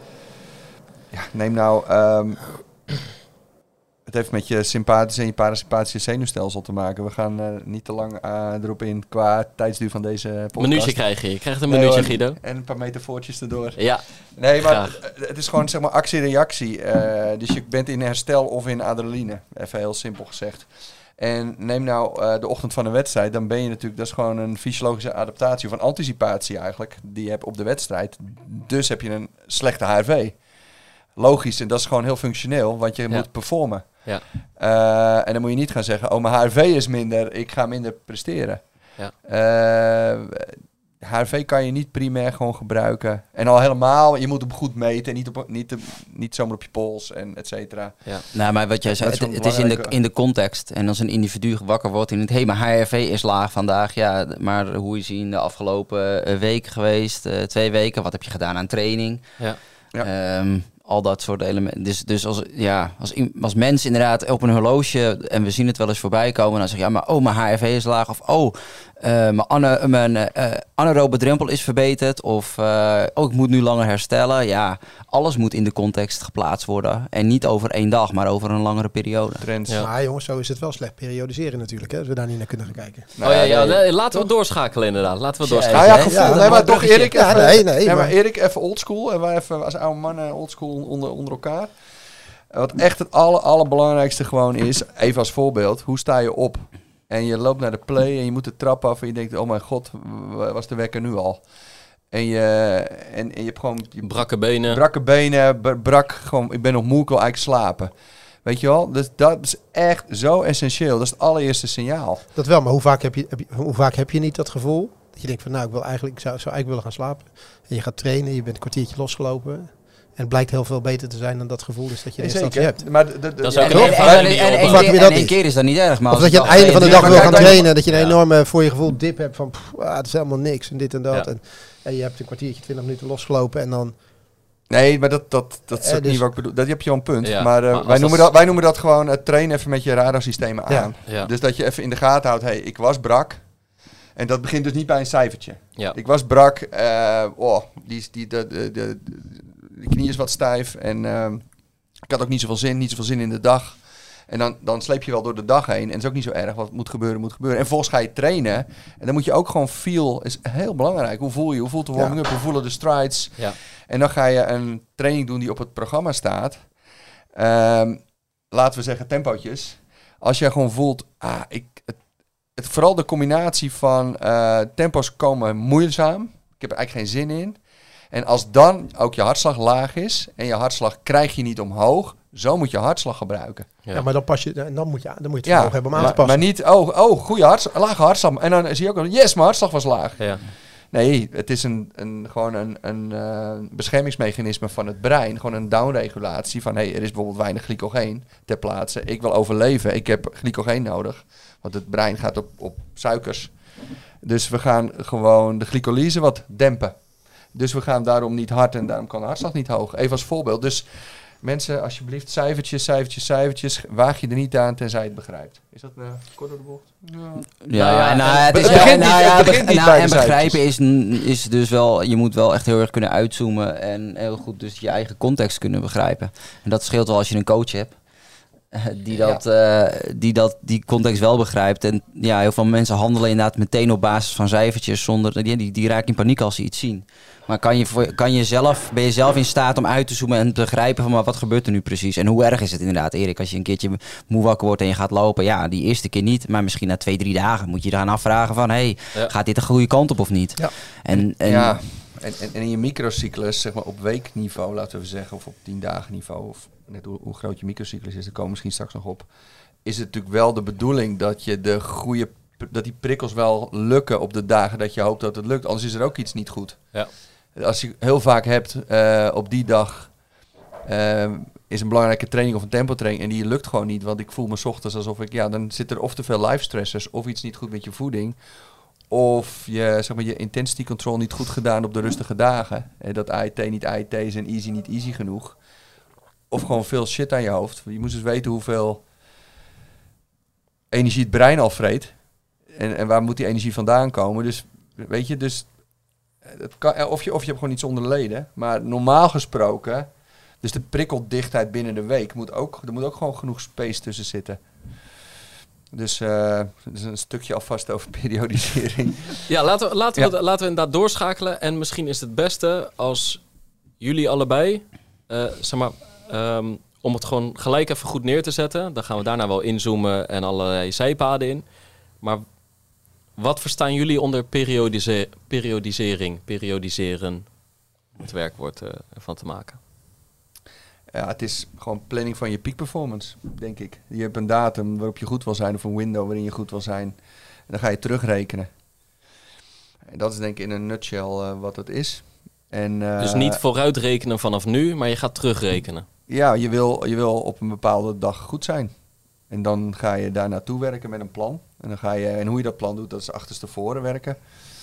Ja, neem nou... Um, het heeft met je sympathische en je parasympathische zenuwstelsel te maken. We gaan uh, niet te lang uh, erop in qua tijdsduur van deze podcast. Een minuutje krijg je. Je krijgt een minuutje, nee, Guido. En een paar metafoortjes erdoor. Ja, nee, maar graag. Het is gewoon zeg maar actie-reactie. Uh, dus je bent in herstel of in adrenaline. Even heel simpel gezegd. En neem nou uh, de ochtend van een wedstrijd. Dan ben je natuurlijk... Dat is gewoon een fysiologische adaptatie of een anticipatie eigenlijk. Die je hebt op de wedstrijd. Dus heb je een slechte H R V. Logisch. En dat is gewoon heel functioneel. Want je ja. moet performen. Ja. Uh, en dan moet je niet gaan zeggen, oh, mijn H R V is minder, ik ga minder presteren. Ja. Uh, H R V kan je niet primair gewoon gebruiken. En al helemaal, je moet hem goed meten. Niet, op, niet, te, niet zomaar op je pols en et cetera. Ja. Nou, maar wat jij zei, het, het is in de, in de context. En als een individu wakker wordt in het... Hé, hey, maar H R V is laag vandaag. Ja, maar hoe is hij in de afgelopen uh, week geweest? Uh, twee weken. Wat heb je gedaan aan training? Ja. Ja. Um, al dat soort elementen. Dus, dus als, ja, als, als mensen inderdaad op een horloge... en we zien het wel eens voorbij komen... dan zeg je, ja, maar oh, mijn H R V is laag. Of oh, uh, mijn, ana, mijn uh, anaerobe drempel is verbeterd. Of uh, oh, ik moet nu langer herstellen. Ja, alles moet in de context geplaatst worden. En niet over één dag, maar over een langere periode. Trends. Ja. Maar jongens, zo is het wel slecht periodiseren natuurlijk. Hè, als we daar niet naar kunnen gaan kijken. Nou, oh ja, ja, ja, laten we doorschakelen inderdaad. Laten we doorschakelen. Ja, ja, gevoel. Ja, nee, maar toch Erik even... Ja, nee, nee, ja, maar maar... Erik even oldschool. En wij even als oude mannen oldschool onder, onder elkaar. Wat echt het aller, allerbelangrijkste gewoon is, even als voorbeeld, hoe sta je op? En je loopt naar de play en je moet de trap af en je denkt, oh mijn god, was de wekker nu al? En je, en, en je hebt gewoon... Je brakke benen. Brakke benen, brak, gewoon, ik ben nog moe, ik wil eigenlijk slapen. Weet je wel? Dus dat is echt zo essentieel. Dat is het allereerste signaal. Dat wel, maar hoe vaak heb je, heb je, hoe vaak heb je niet dat gevoel? Dat je denkt van, nou, ik wil eigenlijk, ik zou, zou eigenlijk willen gaan slapen. En je gaat trainen, je bent een kwartiertje losgelopen... En het blijkt heel veel beter te zijn dan dat gevoel is dat je in eerste instantie hebt. Maar de, de, dat is ja, ook en, een en, en, en, en één keer is dat niet erg. Maar of dat je aan het einde van de dag wil gaan trainen. Dat je een enorme voor je gevoel dip hebt van... Pff, ah, het is helemaal niks en dit en dat. Ja. En, en je hebt een kwartiertje, twintig minuten losgelopen en dan... Nee, maar dat, dat, dat is eh, ook dus, niet wat ik bedoel. Dat heb je al een punt. Ja, maar, uh, maar wij, noemen dat... dat, wij noemen dat gewoon het trainen even met je radarsystemen aan. Ja. Ja. Dus dat je even in de gaten houdt. Hey, ik was brak. En dat begint dus niet bij een cijfertje. Ja. Ik was brak. Uh, oh, die, die, de, de, de, de knie is wat stijf. En uh, ik had ook niet zoveel zin. Niet zoveel zin in de dag. En dan, dan sleep je wel door de dag heen. En het is ook niet zo erg. Wat moet gebeuren, moet gebeuren. En vervolgens ga je trainen. En dan moet je ook gewoon feel. Is heel belangrijk. Hoe voel je? Hoe voelt de warming up? Hoe voelen de strides? Ja. En dan ga je een training doen die op het programma staat. Um, laten we zeggen tempootjes. Als je gewoon voelt... Ah, ik, het, het, vooral de combinatie van uh, tempo's komen moeizaam. Ik heb er eigenlijk geen zin in. En als dan ook je hartslag laag is... en je hartslag krijg je niet omhoog... Zo moet je hartslag gebruiken. Ja, ja maar dan, pas je, dan, moet je, dan moet je het ja, vermogen hebben om aan maar, te passen. Maar niet, oh, oh goede hartslag, lage hartslag. En dan zie je ook al, yes, mijn hartslag was laag. Ja. Nee, het is een, een, gewoon een, een uh, beschermingsmechanisme van het brein. Gewoon een downregulatie van, hey, er is bijvoorbeeld weinig glycogeen ter plaatse. Ik wil overleven, ik heb glycogeen nodig. Want het brein gaat op, op suikers. Dus we gaan gewoon de glycolyse wat dempen. Dus we gaan daarom niet hard en daarom kan de hartslag niet hoog. Even als voorbeeld. Dus... Mensen, alsjeblieft, cijfertjes, cijfertjes, cijfertjes. Waag je er niet aan tenzij je het begrijpt. Is dat uh, kort door de bocht? Ja, ja, ja, ja nou, het is begint wel, niet, nou, ja, het begint niet nou, bij en de begrijpen is, is dus wel, je moet wel echt heel erg kunnen uitzoomen en heel goed dus je eigen context kunnen begrijpen. En dat scheelt wel als je een coach hebt. Die dat, ja. uh, die dat die context wel begrijpt. En ja, heel veel mensen handelen inderdaad meteen op basis van cijfertjes zonder die, die, die raken in paniek als ze iets zien. Maar kan je, voor, kan je zelf, ben je zelf in staat om uit te zoomen en te begrijpen van maar wat gebeurt er nu precies? En hoe erg is het inderdaad, Erik, als je een keertje moe wakker wordt en je gaat lopen? Ja, die eerste keer niet, maar misschien na twee, drie dagen moet je eraan afvragen van hey, ja. gaat dit de goede kant op of niet? Ja. En, en, ja. En, en, en in je microcyclus, zeg maar op weekniveau, laten we zeggen, of op tien dagen niveau, of net hoe, hoe groot je microcyclus is, daar komen we misschien straks nog op, is het natuurlijk wel de bedoeling dat je de goede, dat die prikkels wel lukken op de dagen dat je hoopt dat het lukt. Anders is er ook iets niet goed. Ja. Als je heel vaak hebt, uh, op die dag uh, is een belangrijke training of een tempotraining en die lukt gewoon niet, want ik voel me 's ochtends alsof ik, ja, dan zit er of te veel life stressors of iets niet goed met je voeding. Of je, zeg maar, je intensity control niet goed gedaan op de rustige dagen. Eh, dat I T niet I T is en easy niet easy genoeg. Of gewoon veel shit aan je hoofd. Je moest dus weten hoeveel energie het brein al vreet. En, en waar moet die energie vandaan komen. Dus weet je, dus het kan, of, je, of je hebt gewoon iets onder de leden. Maar normaal gesproken, dus de prikkeldichtheid binnen de week, moet ook, er moet ook gewoon genoeg space tussen zitten. Dus uh, dus een stukje alvast over periodisering. Ja, laten we, laten, we, ja. laten we inderdaad doorschakelen. En misschien is het het beste als jullie allebei, uh, zeg maar, um, om het gewoon gelijk even goed neer te zetten. Dan gaan we daarna wel inzoomen en allerlei zijpaden in. Maar wat verstaan jullie onder periodise- periodisering, periodiseren? Om het werkwoord uh, ervan te maken. Ja, het is gewoon planning van je peak performance, denk ik. Je hebt een datum waarop je goed wil zijn of een window waarin je goed wil zijn. En dan ga je terugrekenen. En dat is denk ik in een nutshell uh, wat het is. En, uh, dus niet vooruitrekenen vanaf nu, maar je gaat terugrekenen. Ja, je wil, je wil op een bepaalde dag goed zijn. En dan ga je daar naartoe werken met een plan. En, dan ga je, en hoe je dat plan doet, dat is achterstevoren werken.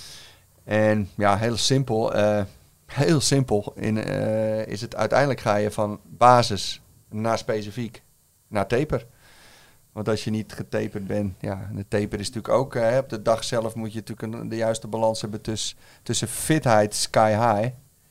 En ja, heel simpel. Uh, heel simpel in, uh, is het uiteindelijk ga je van basis naar specifiek naar taper. Want als je niet getaperd bent, ja, de taper is natuurlijk ook, uh, op de dag zelf moet je natuurlijk een, de juiste balans hebben tussen, tussen fitheid sky high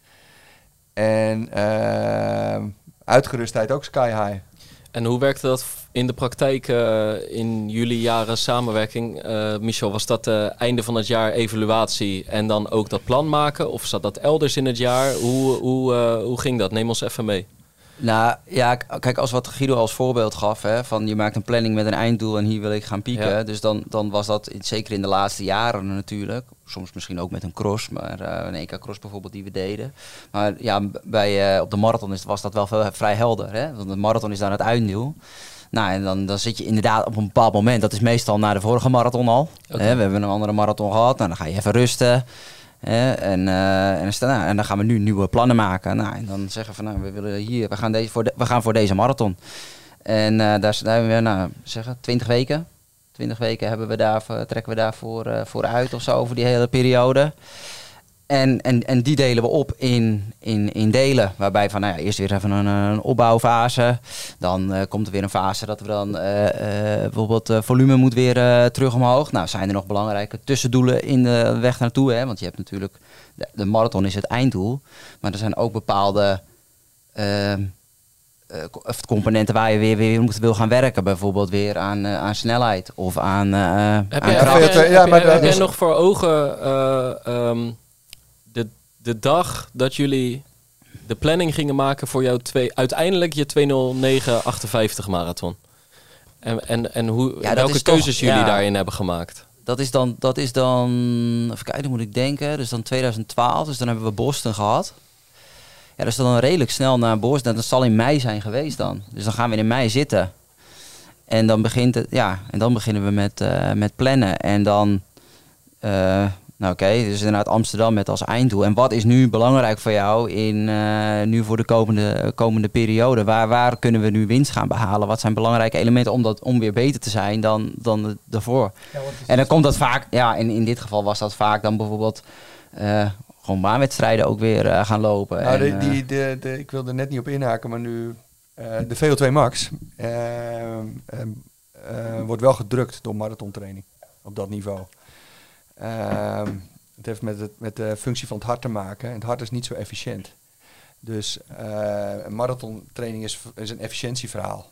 en uh, uitgerustheid ook sky high. En hoe werkte dat in de praktijk uh, in jullie jaren samenwerking? Uh, Michel, was dat uh, einde van het jaar evaluatie en dan ook dat plan maken? Of zat dat elders in het jaar? Hoe, hoe, uh, hoe ging dat? Neem ons even mee. Nou ja, kijk, als wat Guido als voorbeeld gaf, hè, van je maakt een planning met een einddoel en hier wil ik gaan pieken. Ja. Dus dan, dan was dat zeker in de laatste jaren natuurlijk. Soms misschien ook met een cross, maar uh, een E K-cross bijvoorbeeld die we deden. Maar ja, bij, uh, op de marathon is, was dat wel veel, vrij helder. Hè? Want de marathon is dan het einddoel. Nou, en dan, dan zit je inderdaad op een bepaald moment, dat is meestal na de vorige marathon al. Okay. Hè? We hebben een andere marathon gehad, nou, dan ga je even rusten. Ja, en, uh, en, dan, nou, en dan gaan we nu nieuwe plannen maken. Nou, en dan zeggen we van nou, we willen hier, we gaan, deze voor, de, we gaan voor deze marathon. En uh, daar zijn we, nou, zeggen, twintig weken. twintig weken hebben we daar, trekken we daarvoor uh, voor uit of zo, over die hele periode. En, en, en die delen we op in, in, in delen. Waarbij van nou ja, eerst weer even een, een opbouwfase. Dan uh, komt er weer een fase dat we dan uh, uh, bijvoorbeeld uh, volume moet weer uh, terug omhoog. Nou, zijn er nog belangrijke tussendoelen in de weg naartoe. Hè? Want je hebt natuurlijk, de, de marathon is het einddoel. Maar er zijn ook bepaalde uh, uh, componenten waar je weer, weer moet, wil gaan werken. Bijvoorbeeld weer aan, uh, aan snelheid of aan, uh, heb aan je, kracht. Heb je, ja, heb je, heb je nog voor ogen uh, um, de, de dag dat jullie de planning gingen maken voor jouw twee, uiteindelijk je twee nul negen achtenvijftig marathon? En, en, en hoe, ja, welke keuzes toch, jullie ja, daarin hebben gemaakt? Dat is dan, dat is dan, even kijken, moet ik denken, dus dan twintig twaalf, dus dan hebben we Boston gehad. Ja, dus dan redelijk snel naar Boston, dat zal in mei zijn geweest dan. Dus dan gaan we in mei zitten. En dan begint het, ja, en dan beginnen we met, uh, met plannen. En dan, uh, nou oké, okay, dus inderdaad Amsterdam met als einddoel. En wat is nu belangrijk voor jou in, uh, nu voor de komende, komende periode? Waar, waar kunnen we nu winst gaan behalen? Wat zijn belangrijke elementen om, dat, om weer beter te zijn dan, dan daarvoor? Ja, en dan komt dat vaak, ja, in, in dit geval was dat vaak dan bijvoorbeeld Uh, gewoon baanwedstrijden ook weer uh, gaan lopen. Nou, en, de, die, de, de, ik wilde er net niet op inhaken, maar nu uh, de V O twee Max uh, uh, uh, wordt wel gedrukt door marathontraining op dat niveau. Uh, het heeft met, het, met de functie van het hart te maken. En het hart is niet zo efficiënt. Dus uh, marathontraining is, is een efficiëntieverhaal.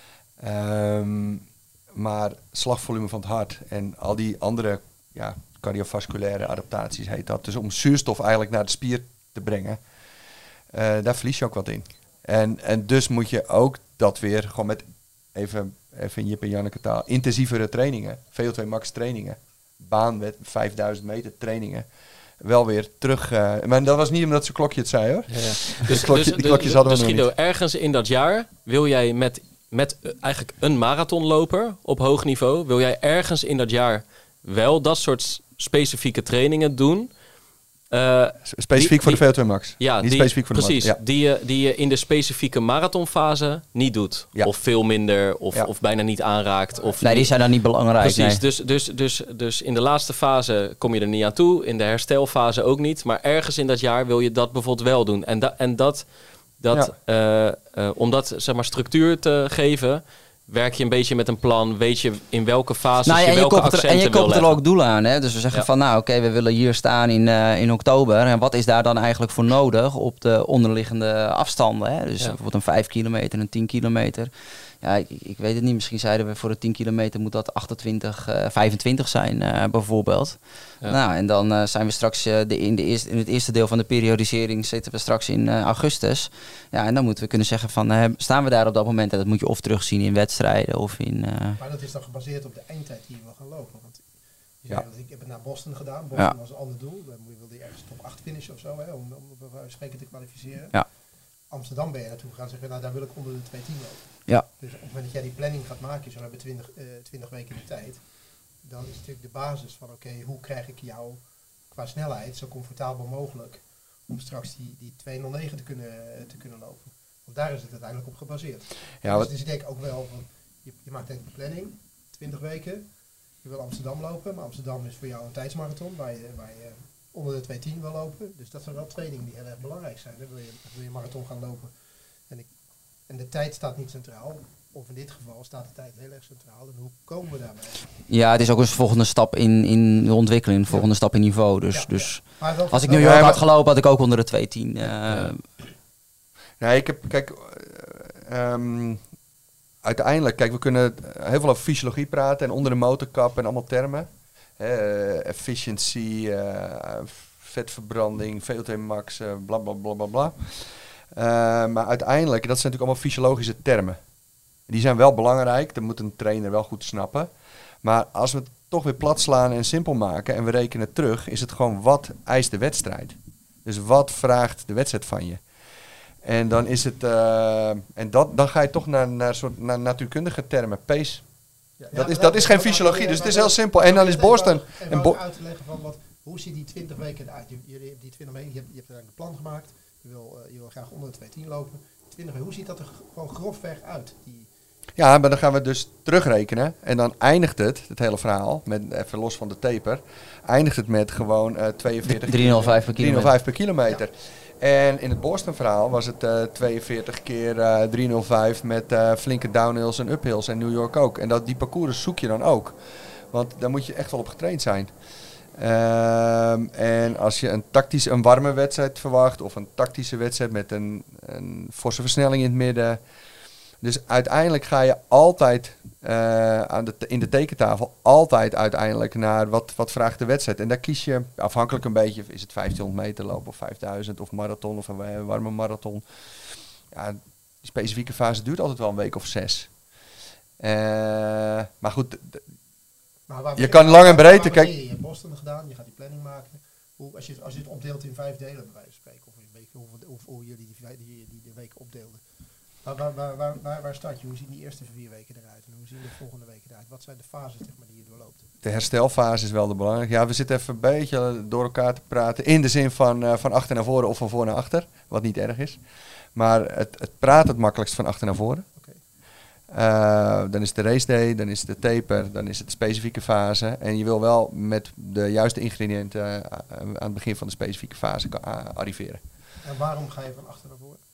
Um, maar slagvolume van het hart en al die andere ja, cardiovasculaire adaptaties heet dat. Dus om zuurstof eigenlijk naar de spier te brengen, uh, daar verlies je ook wat in. En, en dus moet je ook dat weer gewoon met, even, even in Jip en Janneke taal, intensievere trainingen, V O twee Max trainingen, baan met vijfduizend meter trainingen, wel weer terug. Uh, maar dat was niet omdat zijn klokje het zei hoor. Ja, ja. Dus, klokje, dus, die klokjes dus, hadden we dus nog Guido, niet. Ergens in dat jaar wil jij met, met uh, eigenlijk een marathonloper op hoog niveau, wil jij ergens in dat jaar wel dat soort specifieke trainingen doen. Uh, specifiek die, voor de V O twee Max. Ja, niet die, specifiek voor precies, de marathon. Ja. Die, je, die je in de specifieke marathonfase niet doet. Ja. Of veel minder, of, ja. of bijna niet aanraakt. Of nee, die zijn dan niet belangrijk. Precies, nee. dus, dus, dus, dus in de laatste fase kom je er niet aan toe. In de herstelfase ook niet. Maar ergens in dat jaar wil je dat bijvoorbeeld wel doen. En, da, en dat, dat ja. uh, uh, om dat zeg maar, structuur te geven, werk je een beetje met een plan, weet je in welke fases nou ja, je welke accenten wil leggen. En je koppelt er ook doelen aan. Hè? Dus we zeggen ja. van nou oké, okay, we willen hier staan in, uh, in oktober. En wat is daar dan eigenlijk voor nodig op de onderliggende afstanden? Hè? Dus ja. bijvoorbeeld een vijf kilometer, een tien kilometer. Ja, ik, ik weet het niet. Misschien zeiden we voor de tien kilometer moet dat achtentwintig, uh, vijfentwintig zijn uh, bijvoorbeeld. Ja. Nou, en dan uh, zijn we straks uh, de, in, de eerste, in het eerste deel van de periodisering zitten we straks in uh, augustus. Ja, en dan moeten we kunnen zeggen van uh, staan we daar op dat moment? En dat moet je of terugzien in wedstrijden of in. Uh... Maar dat is dan gebaseerd op de eindtijd die je wil gaan lopen. Want ja. Ja, ik heb het naar Boston gedaan. Boston ja. was een ander doel. Dan wilde je ergens top acht finishen of zo, hè, om, om bij spreken te kwalificeren. Ja. Amsterdam ben je naartoe gegaan en zeggen, nou daar wil ik onder de twee tien lopen. Ja. Dus op het moment dat jij die planning gaat maken, zo hebben we twintig weken de tijd, dan is natuurlijk de basis van oké, okay, hoe krijg ik jou qua snelheid zo comfortabel mogelijk om straks die, die twee nul negen te kunnen, te kunnen lopen. Want daar is het uiteindelijk op gebaseerd. Ja, dus, wat... dus ik denk ook wel van, je, je maakt een planning, twintig weken, je wil Amsterdam lopen, maar Amsterdam is voor jou een tijdsmarathon waar je, waar je onder de twee tien wil lopen. Dus dat zijn wel twee dingen die heel erg belangrijk zijn. Dan wil je, wil je marathon gaan lopen en, ik, en de tijd staat niet centraal. Of in dit geval staat de tijd heel erg centraal. En hoe komen we daarbij? Ja, het is ook een volgende stap in, in de ontwikkeling, een volgende ja. stap in niveau. Dus, ja, dus ja. als ik New York had gelopen, had ik ook onder de twee tien. Uh, ja. Nee, ik heb, kijk, uh, um, uiteindelijk, kijk, we kunnen heel veel over fysiologie praten en onder de motorkap en allemaal termen. Uh, efficiency, uh, vetverbranding, V O twee max, uh, bla bla bla bla bla. Uh, maar uiteindelijk, dat zijn natuurlijk allemaal fysiologische termen. Die zijn wel belangrijk, dat moet een trainer wel goed snappen. Maar als we het toch weer plat slaan en simpel maken en we rekenen terug, is het gewoon wat eist de wedstrijd. Dus wat vraagt de wedstrijd van je? En dan is het, uh, en dat, dan ga je toch naar, naar, soort, naar natuurkundige termen, pace. Ja, dat, ja, is, dat is geen fysiologie, dus het is heel simpel. En dan is Boston... En Bo- uit te leggen van wat, hoe ziet die twintig weken eruit? Je, je, je hebt die twintig weken, je hebt, je hebt een plan gemaakt, je wil, uh, je wil graag onder de twee tien lopen. twintig weken, hoe ziet dat er gewoon grofweg uit? Die ja, maar dan gaan we dus terugrekenen en dan eindigt het, het hele verhaal, met even los van de taper, eindigt het met gewoon uh, tweeënveertig driehonderdvijf per kilometer. driehonderdvijf per kilometer. Ja. En in het Boston verhaal was het uh, tweeënveertig keer uh, driehonderdvijf met uh, flinke downhills en uphills en New York ook. En dat, die parcours zoek je dan ook, want daar moet je echt wel op getraind zijn. Um, en als je een tactisch, een warme wedstrijd verwacht of een tactische wedstrijd met een, een forse versnelling in het midden. Dus uiteindelijk ga je altijd uh, aan de, in de tekentafel altijd uiteindelijk naar wat, wat vraagt de wedstrijd. En daar kies je afhankelijk een beetje, is het vijftienhonderd meter lopen of vijfduizend of marathon of een warme marathon. Ja, die specifieke fase duurt altijd wel een week of zes. Uh, maar goed, d- maar je kan lang en breed. Kijk, je hebt Boston gedaan, je gaat die planning maken. Hoe, als, je, als je het opdeelt in vijf delen bij wijze van spreken, of een week, hoe, hoe, hoe jullie die, die, die, die de weken opdeelden. Waar, waar, waar, waar, waar, waar start je? Hoe zien die eerste vier weken eruit? En hoe zien de volgende weken eruit? Wat zijn de fases zeg maar, die je doorloopt? De herstelfase is wel de belangrijke. Ja, we zitten even een beetje door elkaar te praten. In de zin van, uh, van achter naar voren of van voor naar achter. Wat niet erg is. Maar het, het praat het makkelijkst van achter naar voren. Okay. Uh, dan is het de race day, dan is het de taper, dan is het de specifieke fase. En je wil wel met de juiste ingrediënten uh, aan het begin van de specifieke fase uh, arriveren. En waarom ga je van achter naar voren?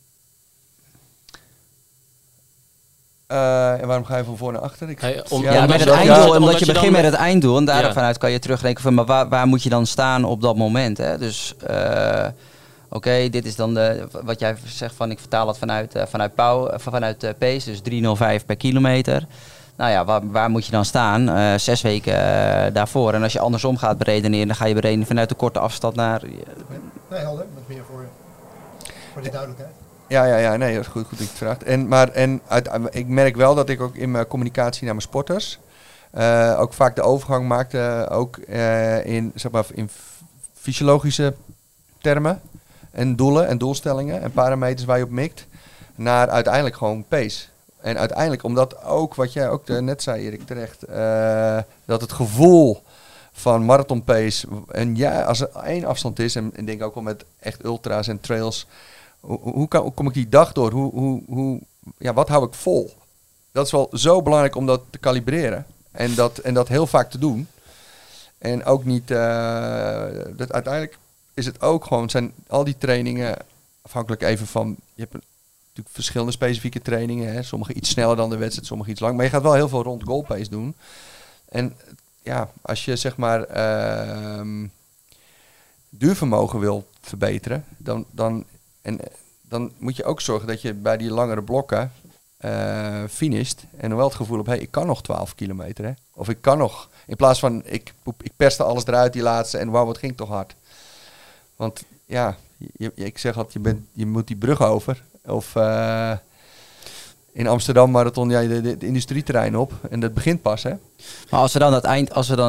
Uh, en waarom ga je van voor naar achter? Ik, hey, om, ja, ja, met het einddoel, ja, omdat, omdat je begint met het einddoel en daarvanuit ja. kan je terugrekenen van maar waar, waar moet je dan staan op dat moment. Hè? Dus uh, oké, okay, dit is dan de, wat jij zegt van ik vertaal het vanuit, uh, vanuit, Pau, uh, vanuit uh, pace, dus driehonderdvijf per kilometer. Nou ja, waar, waar moet je dan staan? Uh, zes weken uh, daarvoor. En als je andersom gaat beredeneren, dan ga je beredeneren vanuit de korte afstand naar... Uh, nee, helder, met meer voor, voor de duidelijkheid. Ja, ja, ja, nee, dat is goed, goed dat je het vraagt. En, maar, en uit, ik merk wel dat ik ook in mijn communicatie naar mijn sporters uh, ook vaak de overgang maakte, ook uh, in, zeg maar, in fysiologische termen en doelen en doelstellingen en parameters waar je op mikt, naar uiteindelijk gewoon pace. En uiteindelijk, omdat ook, wat jij ook net zei, Erik, terecht, uh, dat het gevoel van marathon pace, en ja, als er één afstand is, en ik denk ook wel met echt ultra's en trails, Hoe, hoe, kan, hoe kom ik die dag door? Hoe, hoe, hoe, ja, wat hou ik vol? Dat is wel zo belangrijk om dat te kalibreren. En dat, en dat heel vaak te doen. En ook niet... Uh, dat uiteindelijk is het ook gewoon... zijn al die trainingen afhankelijk even van... Je hebt natuurlijk verschillende specifieke trainingen. Hè? Sommige iets sneller dan de wedstrijd, sommige iets lang. Maar je gaat wel heel veel rond goal pace doen. En ja, als je zeg maar... Uh, duurvermogen wil verbeteren... dan... dan En dan moet je ook zorgen dat je bij die langere blokken uh, finisht. En dan wel het gevoel op, hé, hey, ik kan nog twaalf kilometer. Hè? Of ik kan nog, in plaats van, ik, ik perste alles eruit die laatste. En wauw, wat ging toch hard. Want ja, je, je, ik zeg altijd, je, bent, je moet die brug over. Of uh, in Amsterdam marathon, ja, de, de, de industrieterrein op. En dat begint pas, hè. Maar als we dan het eind, als we dan...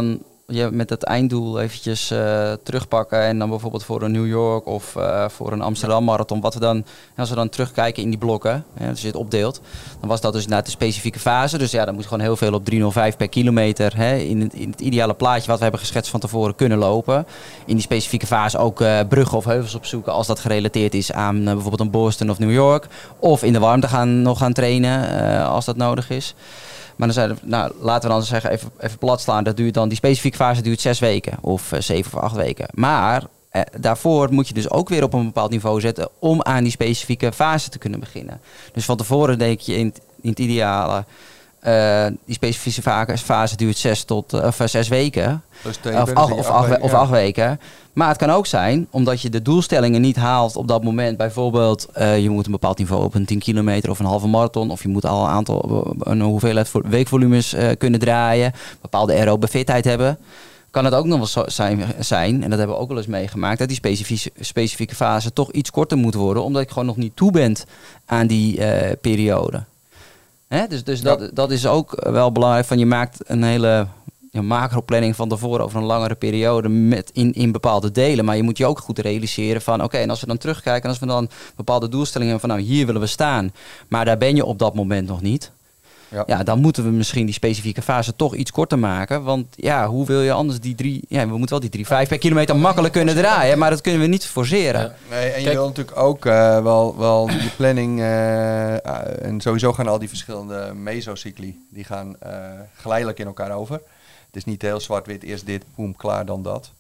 je met het einddoel eventjes uh, terugpakken en dan bijvoorbeeld voor een New York of uh, voor een Amsterdam marathon, wat we dan, als we dan terugkijken in die blokken, hè, als je het opdeelt, dan was dat dus inderdaad de specifieke fase. Dus ja, dan moet je gewoon heel veel op driehonderdvijf per kilometer, hè, in, het, in het ideale plaatje wat we hebben geschetst van tevoren kunnen lopen. In die specifieke fase ook uh, bruggen of heuvels opzoeken als dat gerelateerd is aan uh, bijvoorbeeld een Boston of New York. Of in de warmte gaan, nog gaan trainen uh, als dat nodig is. Maar dan zeiden we, nou, laten we dan zeggen, even, even plat slaan. Dat duurt dan, die specifieke fase duurt zes weken of uh, zeven of acht weken. Maar eh, daarvoor moet je dus ook weer op een bepaald niveau zetten om aan die specifieke fase te kunnen beginnen. Dus van tevoren denk je in, in het ideale, uh, die specifieke fase duurt zes tot uh, of uh, zes weken. Dus of, acht, of, acht, weken, of ja. acht weken. Maar het kan ook zijn, omdat je de doelstellingen niet haalt op dat moment. Bijvoorbeeld, uh, je moet een bepaald niveau op een tien kilometer of een halve marathon. Of je moet al een aantal, een hoeveelheid weekvolumes uh, kunnen draaien. Bepaalde aerobe fitheid hebben. Kan het ook nog wel zo zijn, zijn, en dat hebben we ook wel eens meegemaakt, dat die specifieke, specifieke fase toch iets korter moet worden. Omdat ik gewoon nog niet toe ben aan die uh, periode. Hè? Dus, dus ja. dat, dat is ook wel belangrijk. Van je maakt een hele... Ja, macroplanning van tevoren over een langere periode met in, in bepaalde delen. Maar je moet je ook goed realiseren van oké, okay, en als we dan terugkijken en als we dan bepaalde doelstellingen hebben van nou, hier willen we staan. Maar daar ben je op dat moment nog niet. Ja. ja, dan moeten we misschien die specifieke fase toch iets korter maken. Want ja, hoe wil je anders die drie... Ja, we moeten wel die drie, vijf per kilometer makkelijk kunnen draaien. Maar dat kunnen we niet forceren. Ja. Nee, en je Kijk, wil natuurlijk ook uh, wel, wel die planning... Uh, uh, en sowieso gaan al die verschillende mesocycli... die gaan uh, geleidelijk in elkaar over. Het is niet heel zwart-wit, eerst dit, boem, klaar, dan dat.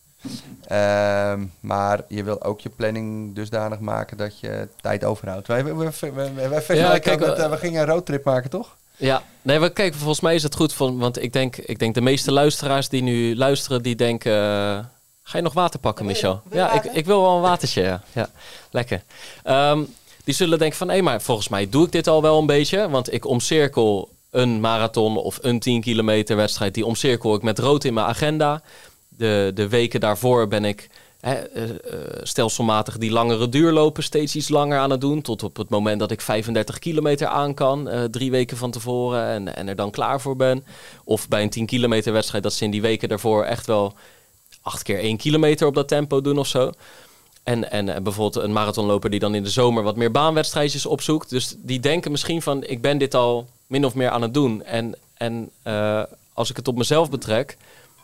Uh, maar je wil ook je planning dusdanig maken dat je tijd overhoudt. Wij, we, we, we, we, we, ja, kijk, met, uh, we gingen een roadtrip maken, toch? Ja, nee, we kijken, volgens mij is het goed, van, want ik denk, ik denk de meeste luisteraars die nu luisteren, die denken... Uh, ga je nog water pakken, Michel? Ja, ik, ik wil wel een watertje, ja. ja lekker. Um, die zullen denken van, hé, hey, maar volgens mij doe ik dit al wel een beetje, want ik omcirkel... een marathon of een tien kilometer wedstrijd, die omcirkel ik met rood in mijn agenda. De, de weken daarvoor ben ik hè, uh, stelselmatig die langere duurlopen steeds iets langer aan het doen. Tot op het moment dat ik vijfendertig kilometer aan kan, uh, drie weken van tevoren en, en er dan klaar voor ben. Of bij een tien kilometer wedstrijd dat ze in die weken daarvoor echt wel acht keer één kilometer op dat tempo doen of zo. En, en, en bijvoorbeeld een marathonloper die dan in de zomer wat meer baanwedstrijdjes opzoekt. Dus die denken misschien van, ik ben dit al min of meer aan het doen. En, en uh, als ik het op mezelf betrek,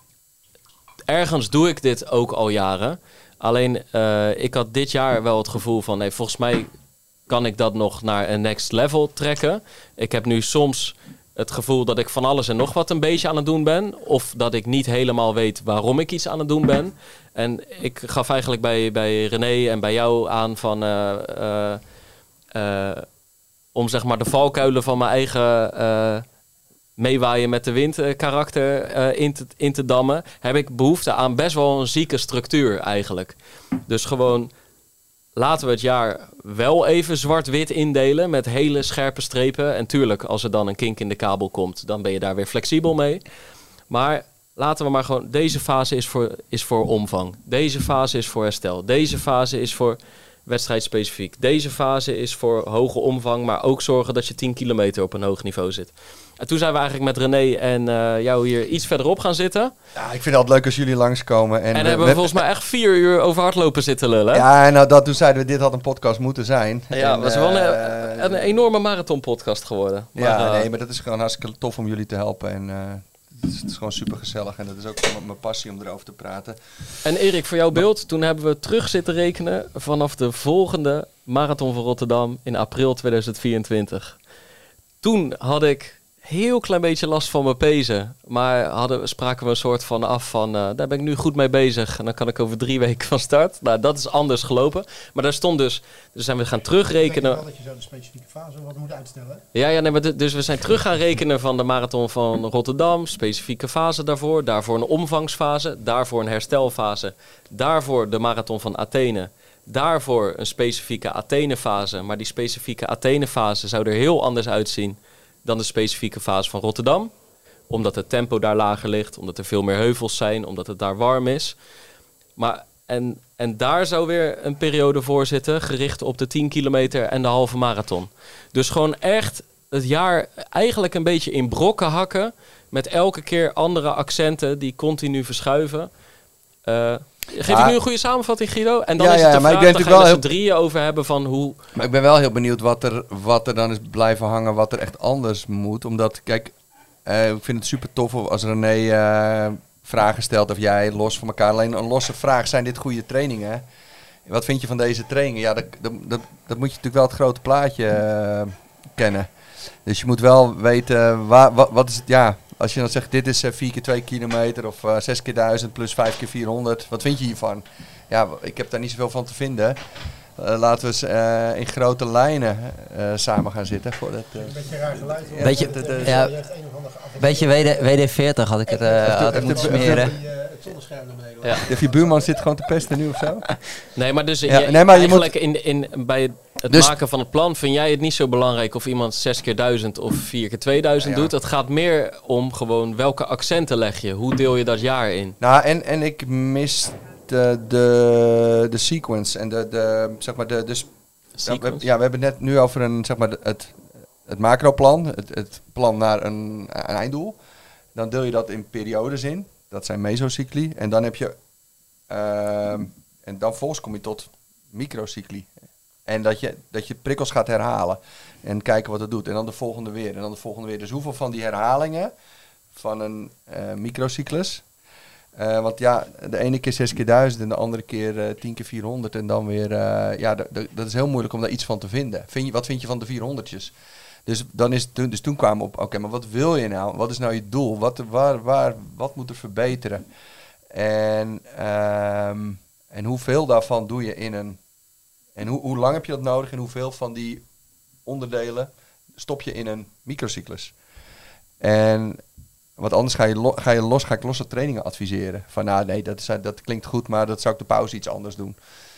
ergens doe ik dit ook al jaren. Alleen, uh, ik had dit jaar wel het gevoel van, nee, volgens mij kan ik dat nog naar een next level trekken. Ik heb nu soms het gevoel dat ik van alles en nog wat een beetje aan het doen ben. Of dat ik niet helemaal weet waarom ik iets aan het doen ben. En ik gaf eigenlijk bij, bij René en bij jou aan van... Uh, uh, uh, om zeg maar de valkuilen van mijn eigen uh, meewaaien met de wind uh, karakter uh, in, te, in te dammen. Heb ik behoefte aan best wel een zieke structuur eigenlijk. Dus gewoon laten we het jaar wel even zwart-wit indelen met hele scherpe strepen. En tuurlijk, als er dan een kink in de kabel komt, dan ben je daar weer flexibel mee. Maar laten we maar gewoon... Deze fase is voor, is voor omvang. Deze fase is voor herstel. Deze fase is voor wedstrijdspecifiek. Deze fase is voor hoge omvang, maar ook zorgen dat je tien kilometer op een hoog niveau zit. En toen zijn we eigenlijk met René en uh, jou hier iets verderop gaan zitten. Ja, ik vind het altijd leuk als jullie langskomen. En, en uh, hebben we volgens mij echt vier uur over hardlopen zitten lullen. Ja, en nou, dat, toen zeiden we, dit had een podcast moeten zijn. Ja, en, dat is wel een, uh, een enorme marathonpodcast geworden. Maar, ja, uh, nee, maar dat is gewoon hartstikke tof om jullie te helpen. En uh, het, is, het is gewoon super gezellig. En dat is ook gewoon mijn passie om erover te praten. En Erik, voor jouw beeld, toen hebben we terug zitten rekenen vanaf de volgende Marathon van Rotterdam in april tweeduizend vierentwintig. Toen had ik heel klein beetje last van mijn pezen. Maar hadden, spraken we een soort van af van, uh, daar ben ik nu goed mee bezig. En dan kan ik over drie weken van start. Nou, dat is anders gelopen. Maar daar stond dus, dus zijn we gaan terugrekenen. Ik denk wel dat je zo de specifieke fase wat moet uitstellen. Ja, ja nee, maar d- dus we zijn terug gaan rekenen van de Marathon van Rotterdam. Specifieke fase daarvoor. Daarvoor een omvangsfase. Daarvoor een herstelfase. Daarvoor de Marathon van Athene. Daarvoor een specifieke Athene-fase. Maar die specifieke Athene-fase zou er heel anders uitzien dan de specifieke fase van Rotterdam. Omdat het tempo daar lager ligt, omdat er veel meer heuvels zijn, omdat het daar warm is. Maar, en, en daar zou weer een periode voor zitten, gericht op de tien kilometer en de halve marathon. Dus gewoon echt het jaar eigenlijk een beetje in brokken hakken met elke keer andere accenten die continu verschuiven. Uh, geef ja. ik nu een goede samenvatting, Guido? En dan ja, is het ja, de maar vraag, ik ben daar ga je wel met z'n drieën over hebben van hoe... Maar ik ben wel heel benieuwd wat er, wat er dan is blijven hangen, wat er echt anders moet. Omdat, kijk, uh, ik vind het super tof als René uh, vragen stelt of jij los van elkaar. Alleen een losse vraag, zijn dit goede trainingen? Wat vind je van deze trainingen? Ja, dat, dat, dat, dat moet je natuurlijk wel het grote plaatje uh, kennen. Dus je moet wel weten, waar, wat, wat is het, ja... Als je dan zegt, dit is vier keer twee kilometer of uh, zes keer duizend plus vijf keer vierhonderd. Wat vind je hiervan? Ja, ik heb daar niet zoveel van te vinden. Uh, laten we eens uh, in grote lijnen uh, samen gaan zitten. Voordat, uh, een beetje raar geluid. Hoor. Beetje, de, de, ja, beetje W D veertig had ik het, uh, had ik moeten smeren. Het zonnescherm naar beneden. Ja. Of je buurman zit gewoon te pesten nu of zo? Nee, maar dus ja, je, nee, maar je eigenlijk moet... in, in, bij het dus... maken van het plan vind jij het niet zo belangrijk of iemand zes keer duizend of vier keer tweeduizend ja, ja. doet. Het gaat meer om gewoon welke accenten leg je. Hoe deel je dat jaar in? Nou, en, en ik mis de, de, de sequence en de, de zeg maar de... de ja, we, ja, we hebben het net nu over een, zeg maar, het, het macroplan, het, het plan naar een, een einddoel. Dan deel je dat in periodes in. Dat zijn mesocycli. En dan heb je... Uh, en dan volgens kom je tot microcycli. En dat je, dat je prikkels gaat herhalen. En kijken wat het doet. En dan de volgende weer. En dan de volgende weer. Dus hoeveel van die herhalingen van een uh, microcyclus... Uh, want ja, de ene keer zes keer duizend en de andere keer uh, tien keer vierhonderd en dan weer... Uh, ja, d- d- dat is heel moeilijk om daar iets van te vinden. Vind je, wat vind je van de vierhonderdjes? Dus, dan is het, dus toen kwamen we op, oké, okay, maar wat wil je nou? Wat is nou je doel? Wat, waar, waar, wat moet er verbeteren? En, um, en hoeveel daarvan doe je in een... En hoe, hoe lang heb je dat nodig en hoeveel van die onderdelen stop je in een microcyclus? En... Want anders ga je, lo- ga je los, ga ik losse trainingen adviseren. Van nou nee, dat, is, dat klinkt goed, maar dat zou ik de pauze iets anders doen.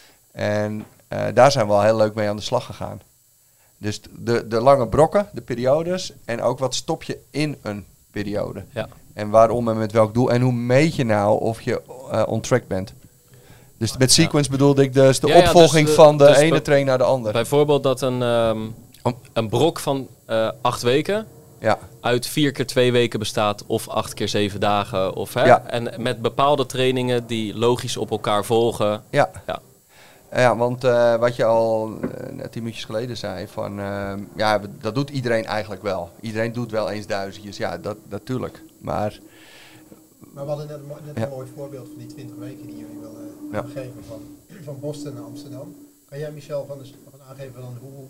En uh, daar zijn we al heel leuk mee aan de slag gegaan. Dus de, de lange brokken, de periodes en ook wat stop je in een periode. Ja. En waarom en met welk doel. En hoe meet je nou of je uh, on track bent. Dus met sequence ja. bedoelde ik dus de ja, opvolging ja, dus de, van de dus ene be- training naar de andere. Bijvoorbeeld dat een, um, een brok van uh, acht weken... Ja. uit vier keer twee weken bestaat of acht keer zeven dagen. Of, hè? Ja. En met bepaalde trainingen die logisch op elkaar volgen. Ja, ja. ja want uh, wat je al uh, tien minuutjes geleden zei, van, uh, ja, dat doet iedereen eigenlijk wel. Iedereen doet wel eens duizendjes, ja, dat natuurlijk. Maar, maar we hadden net, net ja. een mooi voorbeeld van die twintig weken die jullie willen ja. geven van, van Boston naar Amsterdam. Kan jij, Michel, van, de, van aangeven dan hoe...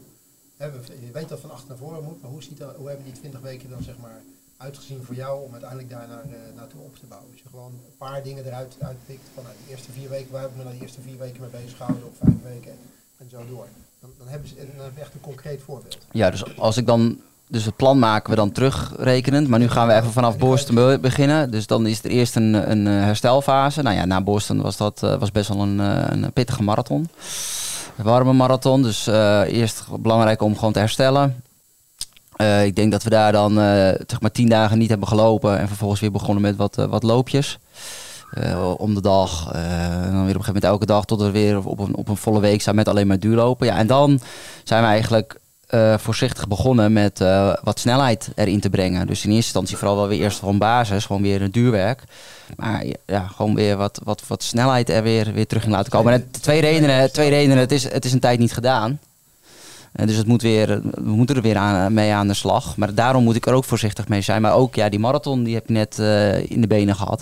Je weet dat van achter naar voren moet, maar hoe, ziet dat, hoe hebben die twintig weken dan zeg maar uitgezien voor jou om uiteindelijk daar naar, uh, naartoe op te bouwen? Dus je gewoon een paar dingen eruit uitpikt van nou, die eerste vier weken, waar hebben we nou de eerste vier weken mee bezig gehouden of vijf weken en zo door. Dan, dan hebben ze dan hebben we echt een concreet voorbeeld. Ja, dus als ik dan, dus het plan maken we dan terugrekenend, maar nu gaan we even vanaf Boston beginnen. Dus dan is er eerst een, een herstelfase. Nou ja, na Boston was dat uh, was best wel een, een pittige marathon. Warme marathon, dus uh, eerst belangrijk om gewoon te herstellen. Uh, ik denk dat we daar dan uh, zeg maar tien dagen niet hebben gelopen en vervolgens weer begonnen met wat, uh, wat loopjes. Uh, om de dag, uh, en dan weer op een gegeven moment elke dag tot we weer op een, op een volle week staan met alleen maar duurlopen. Ja, en dan zijn we eigenlijk uh, voorzichtig begonnen met uh, wat snelheid erin te brengen. Dus in eerste instantie vooral wel weer eerst van basis, gewoon weer een duurwerk. Maar ja, gewoon weer wat, wat, wat snelheid er weer, weer terug in laten komen. En het, twee redenen, twee redenen het, is, het is een tijd niet gedaan. Uh, dus het moet weer, we moeten er weer aan, mee aan de slag. Maar daarom moet ik er ook voorzichtig mee zijn. Maar ook ja, die marathon die heb je net uh, in de benen gehad.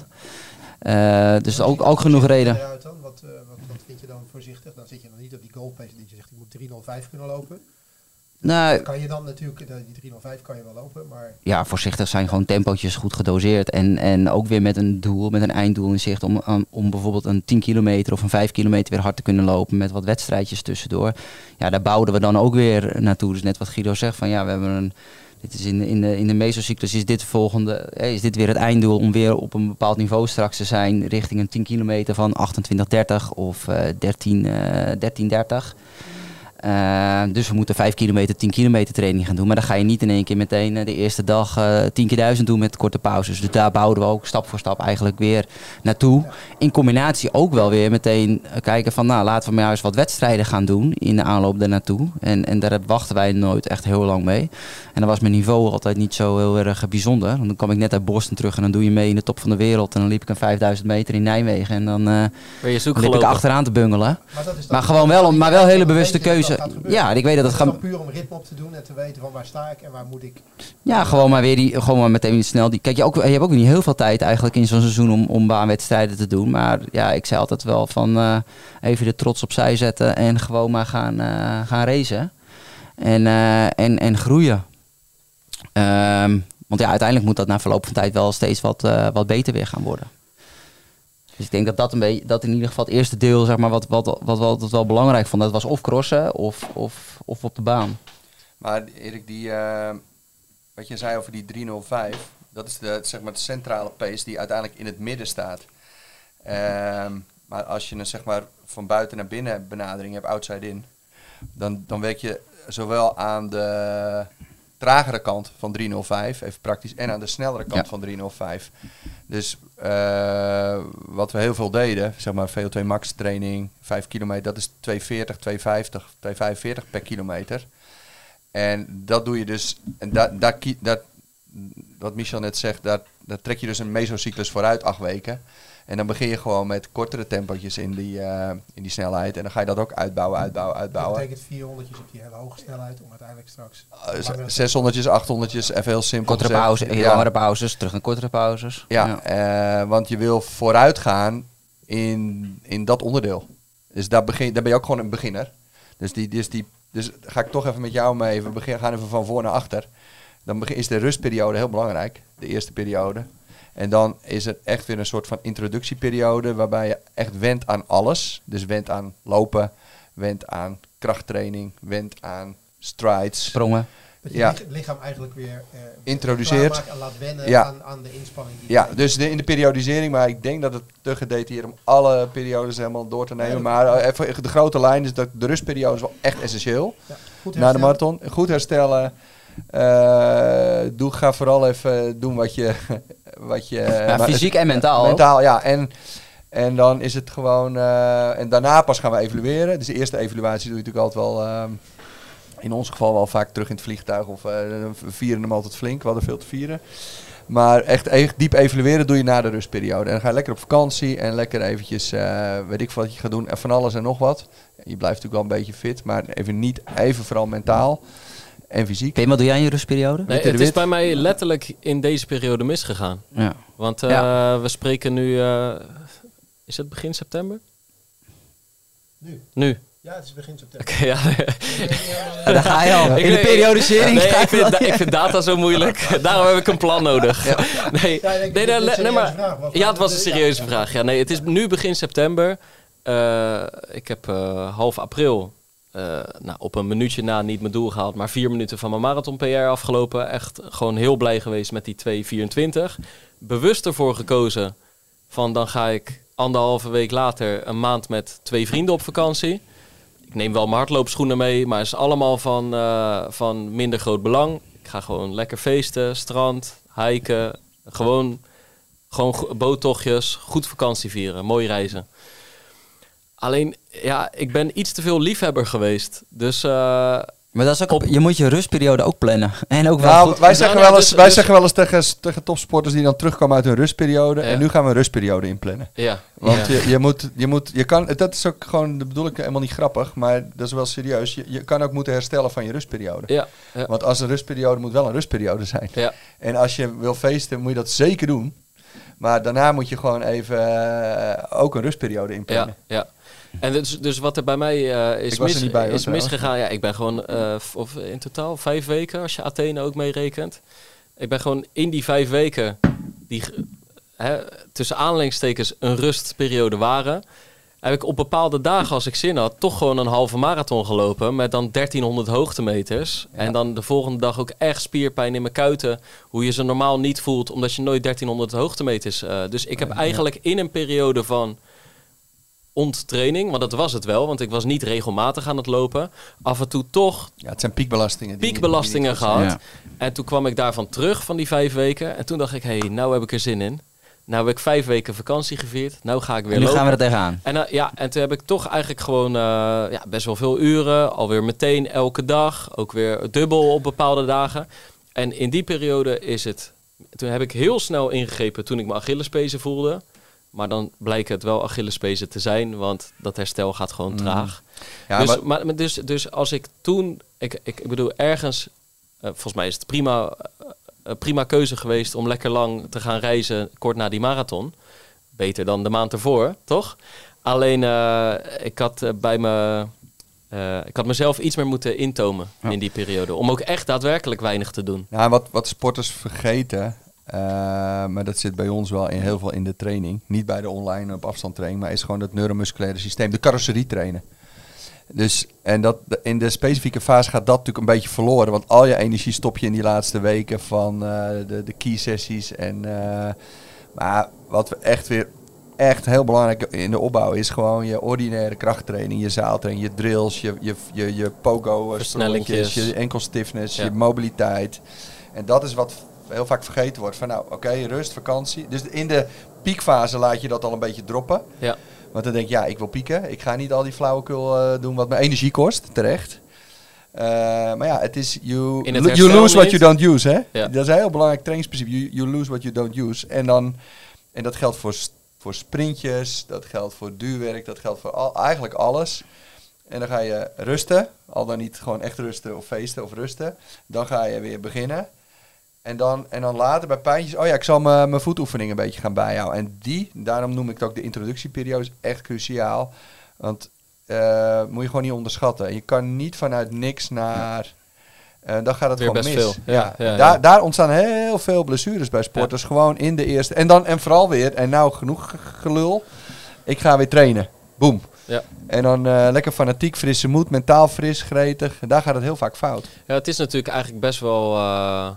Uh, dus ook, ook genoeg reden. Wat, uh, wat, wat vind je dan voorzichtig? Dan zit je nog niet op die goalpace dat je zegt ik moet drie nul vijf kunnen lopen. Nou, kan je dan natuurlijk, die drie nul vijf kan je wel lopen, maar... Ja, voorzichtig zijn gewoon tempootjes goed gedoseerd. En, en ook weer met een doel, met een einddoel in zicht om, um, om bijvoorbeeld een tien kilometer of een vijf kilometer weer hard te kunnen lopen met wat wedstrijdjes tussendoor. Ja, daar bouwden we dan ook weer naartoe. Dus net wat Guido zegt, van ja, we hebben een... Dit is in, in de, in de mesocyclus is dit volgende, is dit weer het einddoel om weer op een bepaald niveau straks te zijn richting een tien kilometer van achtentwintig dertig of uh, dertien dertig. Uh, dus we moeten vijf kilometer, tien kilometer training gaan doen. Maar dan ga je niet in één keer meteen uh, de eerste dag uh, tien keer duizend doen met korte pauzes. Dus daar bouwden we ook stap voor stap eigenlijk weer naartoe. In combinatie ook wel weer meteen uh, kijken van nou laten we maar eens wat wedstrijden gaan doen in de aanloop daarnaartoe. En, en daar wachten wij nooit echt heel lang mee. En dan was mijn niveau altijd niet zo heel erg uh, bijzonder. Dan kwam ik net uit Boston terug en dan doe je mee in de top van de wereld. En dan liep ik een vijfduizend meter in Nijmegen. En dan, uh, dan liep ik achteraan te bungelen. Maar, maar gewoon wel, maar wel hele bewuste keuze. Ja, ik weet dat het gaat. Het is puur om ritme op te doen en te weten van waar sta ik en waar moet ik. Ja, gewoon maar weer die, gewoon maar meteen snel die. Kijk, je, ook, je hebt ook niet heel veel tijd eigenlijk in zo'n seizoen om, om baanwedstrijden te doen. Maar ja, ik zei altijd wel van uh, even de trots opzij zetten en gewoon maar gaan, uh, gaan racen. En, uh, en, en groeien. Um, want ja, uiteindelijk moet dat na verloop van tijd wel steeds wat, uh, wat beter weer gaan worden. Dus ik denk dat dat, een beetje, dat in ieder geval het eerste deel, zeg maar, wat, wat, wat, wat, wat wel belangrijk vond, dat was of crossen of, of, of op de baan. Maar Erik, die, uh, wat je zei over die drie nul vijf, dat is de, zeg maar, de centrale pace die uiteindelijk in het midden staat. Um, maar als je een zeg maar, van buiten naar binnen benadering hebt, outside in, dan, dan werk je zowel aan de tragere kant van drie nul vijf, even praktisch, en aan de snellere kant ja. van drie nul vijf. Dus uh, wat we heel veel deden, zeg maar V O twee max training, vijf kilometer, dat is twee veertig, twee vijftig, twee vijfenveertig per kilometer. En dat doe je dus, en dat, dat, dat, wat Michel net zegt, dat, dat trek je dus een mesocyclus vooruit, acht weken. En dan begin je gewoon met kortere tempootjes in die, uh, in die snelheid. En dan ga je dat ook uitbouwen, uitbouwen, uitbouwen. Dat betekent vierhonderdjes op die hele hoge snelheid om uiteindelijk straks... Uh, zeshonderdjes, achthonderdjes, even heel simpel. Kortere pauzes, ja. langere pauzes, terug naar kortere pauzes. Ja, ja. Uh, want je wil vooruit gaan in, in dat onderdeel. Dus daar, begin, daar ben je ook gewoon een beginner. Dus, die, dus, die, dus ga ik toch even met jou mee. We begin, gaan even van voor naar achter. Dan begin, is de rustperiode heel belangrijk, de eerste periode. En dan is er echt weer een soort van introductieperiode waarbij je echt went aan alles. Dus went aan lopen, went aan krachttraining, went aan strides. Sprongen. Dat je ja. het lichaam eigenlijk weer uh, introduceert en laat wennen ja. aan, aan de inspanning. Die ja, dus de, in de periodisering, maar ik denk dat het te gedetailleerd om alle periodes helemaal door te nemen. Ja, maar uh, even de grote lijn is dat de rustperiode is wel echt essentieel. Ja, goed na de marathon. Goed herstellen. Uh, doe, ga vooral even doen wat je... wat je ja, fysiek en mentaal. Mentaal, ja. En, en dan is het gewoon... Uh, en daarna pas gaan we evalueren. Dus de eerste evaluatie doe je natuurlijk altijd wel... Uh, in ons geval wel vaak terug in het vliegtuig. Of uh, we vieren hem altijd flink. We hadden veel te vieren. Maar echt, echt diep evalueren doe je na de rustperiode. En dan ga je lekker op vakantie. En lekker eventjes... Uh, weet ik wat je gaat doen. En van alles en nog wat. Je blijft natuurlijk wel een beetje fit. Maar even niet... Even vooral mentaal. En fysiek. Pim, wat doe jij in je rustperiode? Nee, het is bij mij letterlijk in deze periode misgegaan. Ja. Want uh, ja. we spreken nu... Uh, is het begin september? Nu. Nu. Ja, het is begin september. Okay, ja. ja, daar ga je al. In de periodisering. Nee, ik vind, da- ik vind data zo moeilijk. Daarom heb ik een plan nodig. Ja. Nee, ja, nee, nee, nee, nee, nee maar, ja, het was een serieuze ja, vraag. Ja, nee, het is nu begin september. Uh, ik heb uh, half april... Uh, nou, op een minuutje na niet mijn doel gehaald, maar vier minuten van mijn marathon P R afgelopen. Echt gewoon heel blij geweest met die twee vierentwintig. Bewust ervoor gekozen van dan ga ik anderhalve week later een maand met twee vrienden op vakantie. Ik neem wel mijn hardloopschoenen mee, maar het is allemaal van, uh, van minder groot belang. Ik ga gewoon lekker feesten, strand, hiken, gewoon, gewoon boottochtjes, goed vakantie vieren, mooi reizen. Alleen, ja, ik ben iets te veel liefhebber geweest. Dus... Uh, maar dat is ook op, je moet je rustperiode ook plannen. En ook wel nou, goed. Wij zeggen wel eens, dus, wij dus, zeggen wel eens tegen, tegen topsporters die dan terugkomen uit hun rustperiode. Ja. En nu gaan we een rustperiode inplannen. Ja. Want ja. Je, je moet, je moet, je kan, dat is ook gewoon, dat bedoel ik helemaal niet grappig, maar dat is wel serieus. Je, je kan ook moeten herstellen van je rustperiode. Ja. Ja. Want als een rustperiode moet wel een rustperiode zijn. Ja. En als je wil feesten, moet je dat zeker doen. Maar daarna moet je gewoon even uh, ook een rustperiode inplannen. Ja, ja. En dus, dus wat er bij mij uh, is, mis, er bij, is misgegaan... Ja, ik ben gewoon uh, of in totaal vijf weken, als je Athene ook meerekent. Ik ben gewoon in die vijf weken, die hè, tussen aanleidingstekens een rustperiode waren... heb ik op bepaalde dagen, als ik zin had, toch gewoon een halve marathon gelopen... met dan dertienhonderd hoogtemeters. Ja. En dan de volgende dag ook echt spierpijn in mijn kuiten... hoe je ze normaal niet voelt, omdat je nooit dertienhonderd hoogtemeters... Uh, dus ik heb eigenlijk in een periode van... onttraining, want dat was het wel, want ik was niet regelmatig aan het lopen. Af en toe toch Ja, het zijn piekbelastingen. die- piekbelastingen die niet goed gehad. Ja. En toen kwam ik daarvan terug van die vijf weken. En toen dacht ik, hé, hey, nou heb ik er zin in. Nou heb ik vijf weken vakantie gevierd. Nou ga ik weer En nu lopen. gaan we er tegenaan. En, uh, ja, en toen heb ik toch eigenlijk gewoon uh, ja, best wel veel uren. Alweer meteen elke dag. Ook weer dubbel op bepaalde dagen. En in die periode is het... Toen heb ik heel snel ingegrepen toen ik mijn Achillespezen voelde. Maar dan blijkt het wel Achillespezen te zijn. Want dat herstel gaat gewoon Mm. traag. Ja, dus, maar- maar, maar dus, dus als ik toen... Ik, ik, ik bedoel, ergens... Uh, volgens mij is het prima, uh, prima keuze geweest om lekker lang te gaan reizen kort na die marathon. Beter dan de maand ervoor, toch? Alleen, uh, ik had uh, bij me... Uh, ik had mezelf iets meer moeten intomen Ja. in die periode. Om ook echt daadwerkelijk weinig te doen. Nou, wat, wat sporters vergeten, uh, maar dat zit bij ons wel in heel veel in de training. Niet bij de online op afstand training, maar is gewoon het neuromusculaire systeem, de carrosserie trainen. Dus, en dat, in de specifieke fase gaat dat natuurlijk een beetje verloren. Want al je energie stop je in die laatste weken van uh, de, de key sessies. En, uh, maar wat we echt weer echt heel belangrijk in de opbouw is gewoon je ordinaire krachttraining, je zaaltraining, je drills, je, je, je, je pogo, Versnellingjes. je enkel stiffness, Ja. je mobiliteit. En dat is wat heel vaak vergeten wordt. Van nou, oké, okay, rust, vakantie. Dus in de piekfase laat je dat al een beetje droppen. Ja. Want dan denk je, ja, ik wil pieken. Ik ga niet al die flauwekul uh, doen wat me energie kost, terecht. Uh, maar ja, het is, you, In het you herstel lose what niet. you don't use, hè? Ja. Dat is een heel belangrijk trainingsprincipe. You, you lose what you don't use. En, dan, en dat geldt voor, voor sprintjes, dat geldt voor duurwerk, dat geldt voor al, eigenlijk alles. En dan ga je rusten, al dan niet gewoon echt rusten of feesten of rusten. Dan ga je weer beginnen. En dan, en dan later bij pijntjes, oh ja, ik zal mijn voetoefeningen een beetje gaan bijhouden. En die, daarom noem ik het ook de introductieperiode, is echt cruciaal. Want uh, moet je gewoon niet onderschatten. Je kan niet vanuit niks naar... Uh, dan gaat het Weer gewoon best mis. veel. Ja, ja, ja. Daar, daar ontstaan heel veel blessures bij sporters. Ja. Gewoon in de eerste... En dan en vooral weer, en nou genoeg gelul, ik ga weer trainen. Boom. Ja. En dan uh, lekker fanatiek, frisse moed, mentaal fris, gretig. En daar gaat het heel vaak fout. Ja, het is natuurlijk eigenlijk best wel... Uh,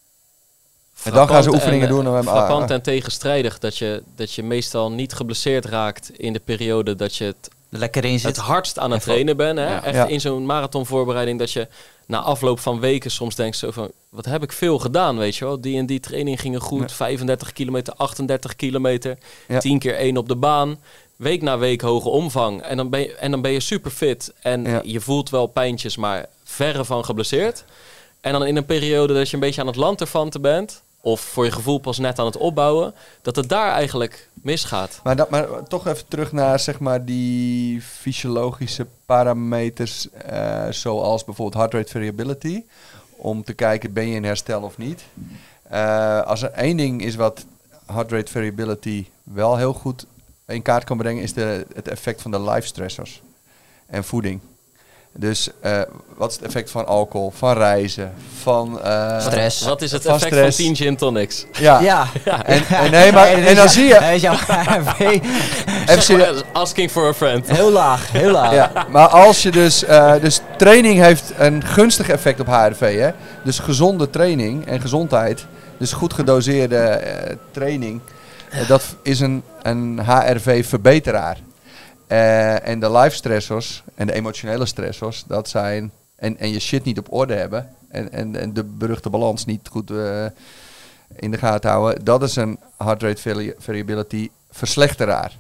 en dan gaan ze oefeningen en, doen. Om hem, frappant ah, en tegenstrijdig dat je, dat je meestal niet geblesseerd raakt in de periode dat je het, lekker in zit. het hardst aan het trainen bent. Hè? Ja. Echt Ja. in zo'n marathonvoorbereiding dat je na afloop van weken soms denkt zo van... Wat heb ik veel gedaan, weet je wel. Die en die training gingen goed. Ja. vijfendertig kilometer, achtendertig kilometer. Ja. tien keer één op de baan. Week na week hoge omvang. En dan ben je, en dan ben je super fit. En Ja. je voelt wel pijntjes, maar verre van geblesseerd. En dan in een periode dat je een beetje aan het lanterfanten bent... of voor je gevoel pas net aan het opbouwen... dat het daar eigenlijk misgaat. Maar, dat, maar toch even terug naar zeg maar, die fysiologische parameters... Uh, zoals bijvoorbeeld heart rate variability... om te kijken, ben je in herstel of niet. Uh, als er één ding is wat heart rate variability wel heel goed in kaart kan brengen... is de, het effect van de life stressors en voeding. Dus uh, wat is het effect van alcohol, van reizen, van... Uh, Stress. Wat is het van effect stress. van tien gin tonics? Ja. Ja. En, en, nee, maar, en dan zie je... Hij is jouw H R V. Even serieus. Asking for a friend. Heel laag, heel laag. Ja, maar als je dus... Uh, dus training heeft een gunstig effect op H R V, hè. Dus gezonde training en gezondheid. Dus goed gedoseerde uh, training. Uh, dat is een, een H R V-verbeteraar. Uh, en de life stressors en de emotionele stressors, dat zijn... En, en je shit niet op orde hebben. En, en, en de beruchte balans niet goed uh, in de gaten houden. Dat is een heart rate vari- variability verslechteraar.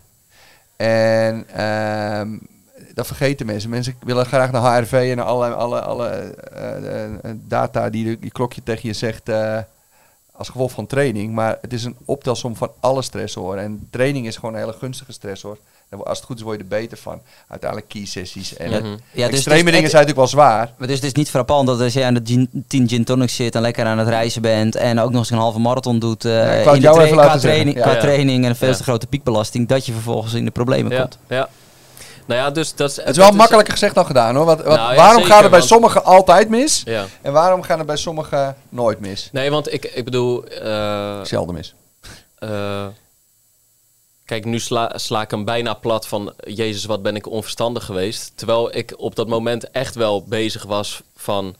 En um, dat vergeten mensen. Mensen willen graag naar H R V en naar alle, alle, alle uh, uh, data die je klokje tegen je zegt... Uh, als gevolg van training. Maar het is een optelsom van alle stressoren. En training is gewoon een hele gunstige stressor. Als het goed is, word je er beter van. Uiteindelijk key sessies. En Mm-hmm. Ja, dus extreme dus dingen het- zijn natuurlijk wel zwaar. Maar dus het is niet frappant dat als je aan de gin, tien gin tonics zit en lekker aan het reizen bent en ook nog eens een halve marathon doet uh, Ja, ik wou in het de jou tra- even qua, laten zeggen. training, Ja. qua Ja. training en een veel Ja. te grote piekbelasting, dat je vervolgens in de problemen Ja, komt. ja. Nou ja, dus dat is... Het is wel makkelijker gezegd dan gedaan hoor. Wat, wat, Nou ja, waarom zeker, gaat het bij want- sommigen altijd mis? Ja. En waarom gaan het bij sommigen nooit mis? Nee, want ik, ik bedoel... Uh, Zelden mis. uh, kijk, nu sla, sla ik hem bijna plat van... Jezus, wat ben ik onverstandig geweest. Terwijl ik op dat moment echt wel bezig was van...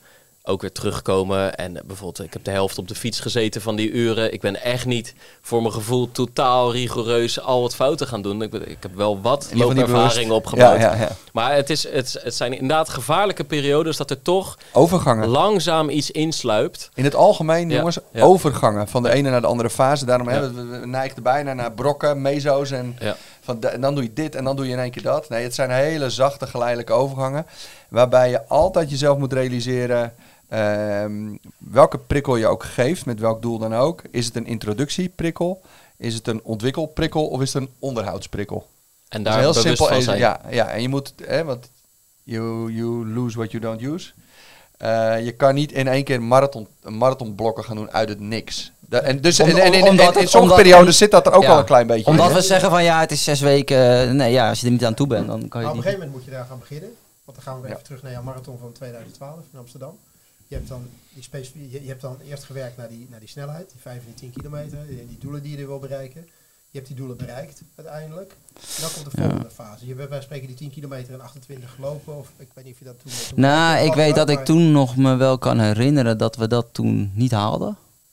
ook weer terugkomen. En uh, bijvoorbeeld, ik heb de helft op de fiets gezeten van die uren. Ik ben echt niet voor mijn gevoel totaal rigoureus al wat fouten gaan doen. Ik, ik heb wel wat loopervaring opgebouwd. Ja, ja, ja. Maar het, is, het, het zijn inderdaad gevaarlijke periodes dat er toch overgangen. Langzaam iets insluipt. In het algemeen, ja, jongens, ja. overgangen van de ene naar de andere fase. Daarom ja. we, we neigen bijna naar brokken, meso's en, ja. van de, en dan doe je dit en dan doe je in één keer dat. Nee, het zijn hele zachte, geleidelijke overgangen. Waarbij je altijd jezelf moet realiseren um, welke prikkel je ook geeft, met welk doel dan ook. Is het een introductieprikkel? Is het een ontwikkelprikkel of is het een onderhoudsprikkel? En daar heel simpel van zijn. Ja, ja, en je moet, hè, want you, you lose what you don't use. Uh, je kan niet in één keer marathon, marathonblokken gaan doen uit het niks. De, en dus om, en, en, en, omdat, en, en in sommige periodes zit dat er ook ja, al een klein beetje omdat in. we zeggen van ja, het is zes weken. Nee, ja, als je er niet aan toe bent, dan kan je nou, niet. Op een gegeven moment moet je daar gaan beginnen. Want dan gaan we weer even ja. terug naar jouw marathon van tweeduizend twaalf in Amsterdam. Je hebt dan, die specif- je, je hebt dan eerst gewerkt naar die, naar die snelheid, die vijf en die tien kilometer, die, die doelen die je wil bereiken. Je hebt die doelen bereikt uiteindelijk. En dan komt de volgende ja. fase. Je hebt bij spreken die tien kilometer en achtentwintig gelopen. Of ik weet niet of je dat toen... toen nou, ik weet dat ik toen nog me wel kan herinneren dat we dat toen niet haalden.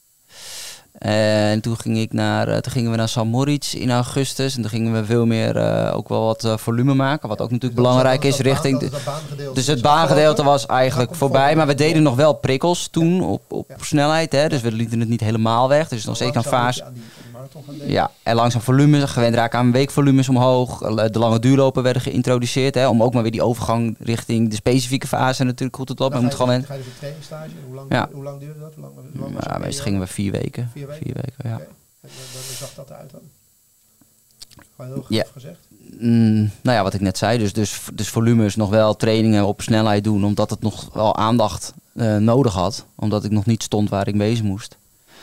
En toen, ging ik naar, uh, toen gingen we naar San Moritz in augustus. En toen gingen we veel meer uh, ook wel wat uh, volume maken. Wat ook natuurlijk dus belangrijk is. Dat richting baan, de, dus het baangedeelte was eigenlijk voorbij. Maar we deden nog wel prikkels toen ja. op, op ja. snelheid. Hè. Dus we lieten het niet helemaal weg. Dus nog steeds een fase. Ja, en langzaam volumes, gewend raken aan weekvolumes omhoog. De lange duurlopen werden geïntroduceerd. Hè, om ook maar weer die overgang richting de specifieke fase natuurlijk goed te lopen. Dan ga, je, gewoon ga je dus een trainingsstage? Hoe lang, ja. hoe lang duurde dat? Hoe lang, hoe lang ja, meestal gingen we vier weken. Vier weken? Vier weken, ja. Okay. En dan zag dat eruit dan? Gewoon heel goed ja. gezegd. Mm, nou ja, wat ik net zei. Dus, dus, dus volumes nog wel trainingen op snelheid doen. Omdat het nog wel aandacht uh, nodig had. Omdat ik nog niet stond waar ik bezig moest.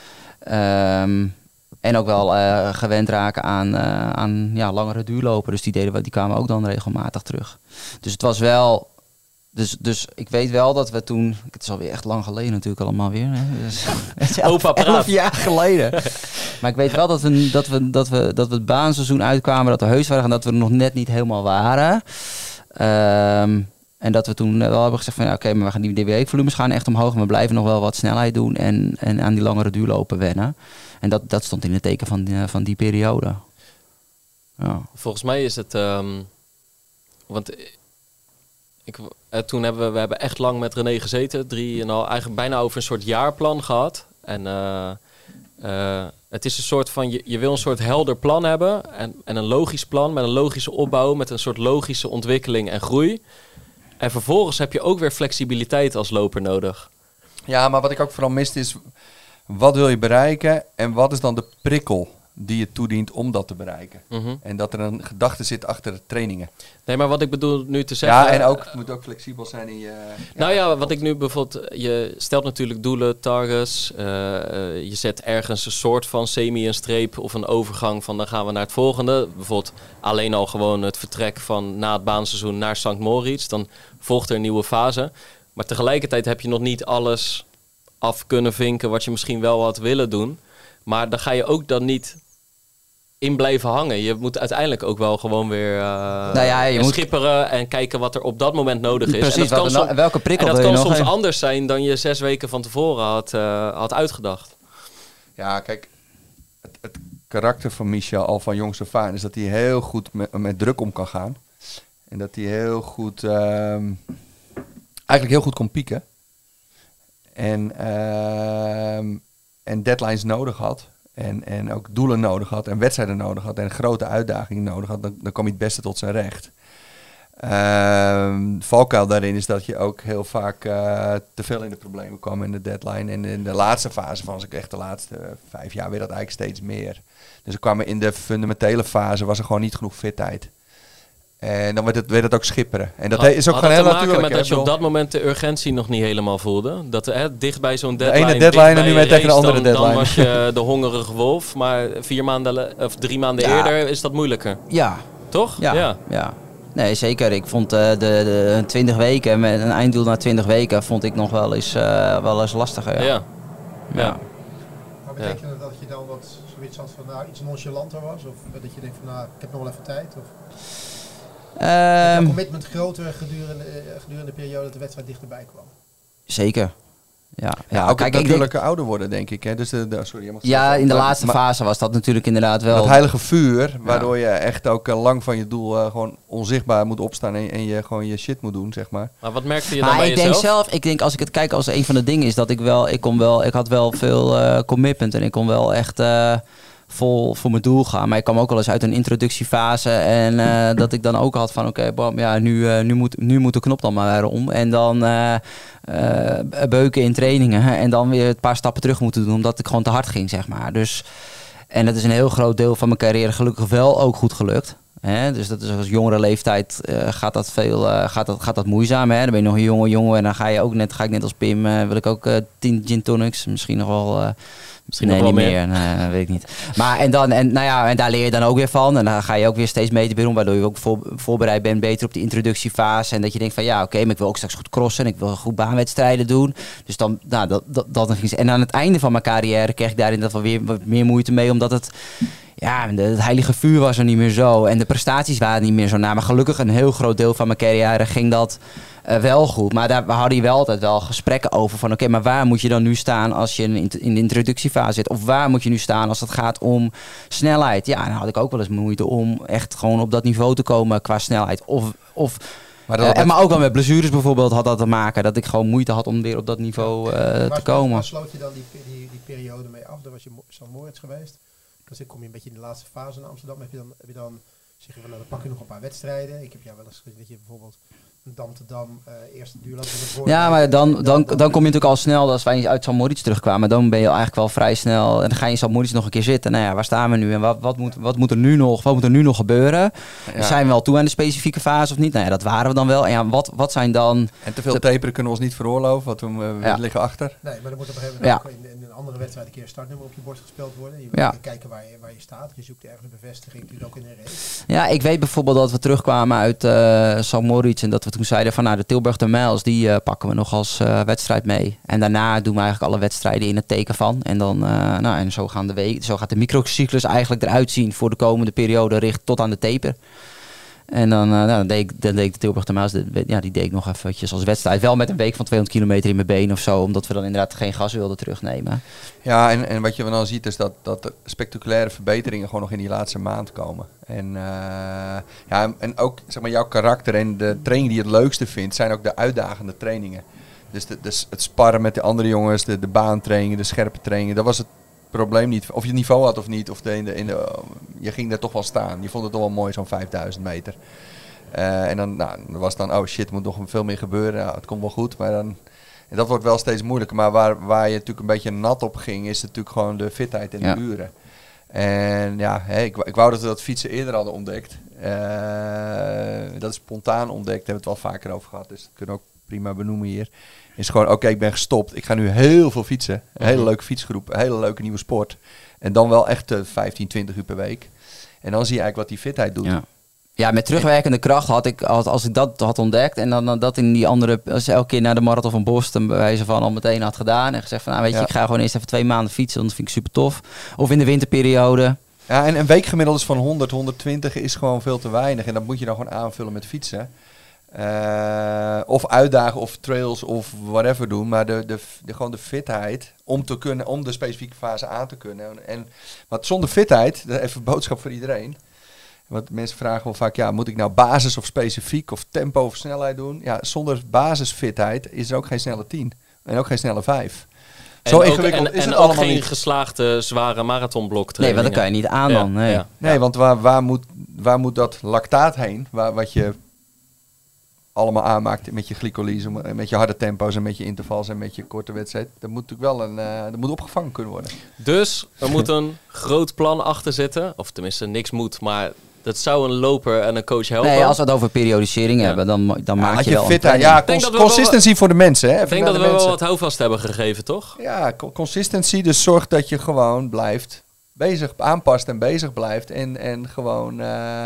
Um, En ook wel uh, gewend raken aan, uh, aan ja, langere duurlopen. Dus die, deden we, die kwamen ook dan regelmatig terug. Dus het was wel... Dus, dus ik weet wel dat we toen... Het is alweer echt lang geleden natuurlijk allemaal weer. Hè? Dus, het is elf, Opa praat. elf jaar geleden. Maar ik weet wel dat we, dat, we, dat, we, dat we het baanseizoen uitkwamen. Dat we heus waren en dat we er nog net niet helemaal waren. Um, en dat we toen wel hebben gezegd van... Ja, oké, okay, maar we gaan die D W E-volumes gaan echt omhoog. En we blijven nog wel wat snelheid doen. En, en aan die langere duurlopen wennen. En dat, dat stond in het teken van die, van die periode. Ja. Volgens mij is het... Um, want ik, uh, toen hebben we, we hebben echt lang met René gezeten. Drie en al, eigenlijk bijna over een soort jaarplan gehad. En uh, uh, het is een soort van... Je, je wil een soort helder plan hebben. En, en een logisch plan met een logische opbouw. Met een soort logische ontwikkeling en groei. En vervolgens heb je ook weer flexibiliteit als loper nodig. Ja, maar wat ik ook vooral miste is... Wat wil je bereiken en wat is dan de prikkel die je toedient om dat te bereiken? Mm-hmm. En dat er een gedachte zit achter de trainingen. Nee, maar wat ik bedoel nu te zeggen... Ja, en ook, het moet ook flexibel zijn in je... Nou ja, ja wat ik nu bijvoorbeeld... Je stelt natuurlijk doelen, targets. Uh, uh, je zet ergens een soort van semi een streep of een overgang van dan gaan we naar het volgende. Bijvoorbeeld alleen al gewoon het vertrek van na het baanseizoen naar Sankt Moritz. Dan volgt er een nieuwe fase. Maar tegelijkertijd heb je nog niet alles... af kunnen vinken wat je misschien wel had willen doen. Maar dan ga je ook dan niet in blijven hangen. Je moet uiteindelijk ook wel gewoon weer uh, nou ja, je en moet... schipperen en kijken wat er op dat moment nodig is. Precies, en dat kan, som... no- welke prikkel en dat kan je soms nog anders zijn dan je zes weken van tevoren had, uh, had uitgedacht. Ja, kijk, het, het karakter van Michel al van jongs af aan is dat hij heel goed met, met druk om kan gaan. En dat hij heel goed, uh, eigenlijk heel goed kon pieken. En, uh, en deadlines nodig had. En, en ook doelen nodig had. En wedstrijden nodig had. En grote uitdagingen nodig had. Dan, dan kwam hij het beste tot zijn recht. Uh, valkuil daarin is dat je ook heel vaak uh, te veel in de problemen kwam in de deadline. En in de laatste fase van, echt de laatste vijf jaar, weer dat eigenlijk steeds meer. Dus er kwamen in de fundamentele fase was er gewoon niet genoeg fitheid. En dan werd het, werd het ook schipperen. En dat had, is ook gewoon heel natuurlijk. Met dat je op dat moment de urgentie nog niet helemaal voelde. Dat hè, dicht bij zo'n deadline. De ene deadline en nu weer tegen de andere dan, deadline. Dan was je de hongerige wolf. Maar vier maanden of drie maanden ja. eerder is dat moeilijker. Ja. Toch? Ja. ja. ja. Nee, zeker. Ik vond uh, de, de twintig weken met een einddoel na twintig weken vond ik nog wel eens, uh, wel eens lastiger. Ja. ja. ja. ja. Maar betekent ja. dat je dan wat zoiets had van nou iets nonchalanter was? Of dat je denkt van nou ik heb nog wel even tijd? Of... Um, commitment groter gedurende, gedurende de periode dat de wedstrijd dichterbij kwam? Zeker. Ja, Ja, ja ook kijk, het ik natuurlijke denk, ouder worden, denk ik. Hè? Dus de, de, sorry, je mag ja, zeggen. in de Maar- laatste maar- fase was dat natuurlijk inderdaad wel... Dat heilige vuur, waardoor je echt ook uh, lang van je doel uh, gewoon onzichtbaar moet opstaan en, en je gewoon je shit moet doen, zeg maar. Maar wat merkte je dan Maar bij ik jezelf? denk zelf, ik denk als ik het kijk als een van de dingen is dat ik wel, ik kon wel, ik had wel veel uh, commitment en ik kon wel echt uh, vol voor mijn doel gaan. Maar ik kwam ook wel eens uit een introductiefase en uh, dat ik dan ook had van oké, okay, ja, nu, uh, nu, moet, nu moet de knop dan maar om. En dan uh, uh, beuken in trainingen en dan weer een paar stappen terug moeten doen omdat ik gewoon te hard ging, zeg maar. Dus, en dat is een heel groot deel van mijn carrière gelukkig wel ook goed gelukt. Hè? Dus dat is als jongere leeftijd uh, gaat dat veel uh, gaat dat, gaat dat moeizaam. Hè? Dan ben je nog een jonge jongen en dan ga je ook net, ga ik net als Pim, uh, wil ik ook uh, tien gin tonics, misschien nog wel. Uh, Misschien nee, niet meer, meer. Nee, weet ik niet. Maar en, dan, en, nou ja, en daar leer je dan ook weer van. En dan ga je ook weer steeds beter weer om. Waardoor je ook voor, voorbereid bent beter op de introductiefase. En dat je denkt van ja, oké, okay, maar ik wil ook straks goed crossen. En ik wil goed baanwedstrijden doen. Dus dan, nou, dat, dat, dat ging ze. En aan het einde van mijn carrière kreeg ik daarin dat wel weer wat meer moeite mee. Omdat het, ja, het heilige vuur was er niet meer zo. En de prestaties waren niet meer zo na. Maar gelukkig een heel groot deel van mijn carrière ging dat... Uh, wel goed, maar daar hadden je wel altijd wel gesprekken over van oké, okay, maar waar moet je dan nu staan als je in, in de introductiefase zit? Of waar moet je nu staan als het gaat om snelheid? Ja, dan had ik ook wel eens moeite om echt gewoon op dat niveau te komen qua snelheid. Of, of maar, dat uh, en maar ook wel met blessures bijvoorbeeld had dat te maken, dat ik gewoon moeite had om weer op dat niveau uh, ja, te komen. Waar sloot je dan die, die, die periode mee af? Daar was je San Moritz geweest. Dus dan kom je een beetje in de laatste fase in Amsterdam. Heb je dan, heb je dan zeg je van, nou, dan pak je nog een paar wedstrijden. Ik heb jou wel eens gezien dat je bijvoorbeeld Dam te Dam, uh, eerste duurloop in het woord. Ja, maar dan, dan, dan, dan kom je natuurlijk al snel, als wij uit San Moritz terugkwamen, dan ben je eigenlijk wel vrij snel. En dan ga je in San Moritz nog een keer zitten. Nou ja, waar staan we nu? En wat, wat, moet, wat, moet, er nu nog, wat moet er nu nog gebeuren? Ja. Zijn we al toe aan de specifieke fase of niet? Nou ja, dat waren we dan wel. En ja, wat, wat zijn dan... En te veel taperen kunnen we ons niet veroorloven, want we, we ja. liggen achter. Nee, maar er moet op een gegeven moment ja. ook in, in een andere wedstrijd een keer een startnummer op je borst gespeeld worden. Je moet ja. kijken waar je, waar je staat. Je zoekt ergens een bevestiging, natuurlijk ook in een race. Ja, ik weet bijvoorbeeld dat we terugkwamen uit uh, San Moritz en dat we toen zeiden van nou, de Tilburg de Mijls, die uh, pakken we nog als uh, wedstrijd mee. En daarna doen we eigenlijk alle wedstrijden in het teken van. En dan, uh, nou, en zo, gaan de week, zo gaat de microcyclus eigenlijk eruit zien voor de komende periode richt tot aan de taper. En dan, uh, nou, dan, deed ik, dan deed ik de Tilburg de Mijls, ja, die deed ik nog eventjes als wedstrijd. Wel met een week van tweehonderd kilometer in mijn been of zo, omdat we dan inderdaad geen gas wilden terugnemen. Ja, en, en wat je dan ziet is dat, dat de spectaculaire verbeteringen gewoon nog in die laatste maand komen. En, uh, ja, en ook zeg maar, jouw karakter en de training die je het leukste vindt, zijn ook de uitdagende trainingen. Dus, de, dus het sparren met de andere jongens, de, de baantrainingen, de scherpe trainingen, dat was het probleem niet. Of je het niveau had of niet, of de, in de, in de, je ging daar toch wel staan. Je vond het toch wel mooi, zo'n vijfduizend meter. Uh, en dan nou, was dan, oh shit, er moet nog veel meer gebeuren. Nou, het komt wel goed, maar dan... En dat wordt wel steeds moeilijker. Maar waar, waar je natuurlijk een beetje nat op ging, is natuurlijk gewoon de fitheid en de ja. uren. En ja, hè, ik, ik wou dat we dat fietsen eerder hadden ontdekt. Uh, dat is spontaan ontdekt, daar hebben we het wel vaker over gehad. Dus dat kunnen we ook prima benoemen hier. Is gewoon, oké, okay, ik ben gestopt. Ik ga nu heel veel fietsen. Een hele leuke fietsgroep, een hele leuke nieuwe sport. En dan wel echt uh, vijftien, twintig uur per week. En dan zie je eigenlijk wat die fitheid doet. Ja. Ja, met terugwerkende kracht had ik, als, als ik dat had ontdekt en dan, dan dat in die andere, als elke keer naar de Marathon van Boston bij wijze van al meteen had gedaan en gezegd van, nou weet je, ja. ik ga gewoon eerst even twee maanden fietsen, dat vind ik super tof. Of in de winterperiode. Ja, en een weekgemiddelde is van honderd, honderdtwintig is gewoon veel te weinig en dat moet je dan gewoon aanvullen met fietsen. Uh, of uitdagen of trails of whatever doen, maar de, de, de, gewoon de fitheid om te kunnen, om de specifieke fase aan te kunnen. En, want zonder fitheid, even een boodschap voor iedereen. Want mensen vragen wel vaak, ja, moet ik nou basis of specifiek of tempo of snelheid doen? Ja, zonder basisfitheid is er ook geen snelle tien. En ook geen snelle vijf. En Zo ook, ingewikkeld en, is en het ook allemaal geen niet. geslaagde zware marathonblok Nee, want dat kan je niet aan dan. Nee, ja. nee want waar, waar, moet, waar moet dat lactaat heen? Waar, wat je allemaal aanmaakt met je glycolyse, met je harde tempo's en met je intervals en met je korte wedstrijd. Dat moet natuurlijk wel een, uh, dat moet opgevangen kunnen worden. Dus er moet een groot plan achter zitten. Of tenminste, niks moet, maar dat zou een loper en een coach helpen. Nee, als we het over periodisering ja. hebben, dan, dan ja, maak je, je wel fit, een ja, cons- consistency wel, voor de mensen. Hè? Ik denk dat we mensen. wel wat houvast hebben gegeven, toch? Ja, consistency. Dus zorg dat je gewoon blijft bezig, aanpast en bezig blijft. En, en gewoon... Uh,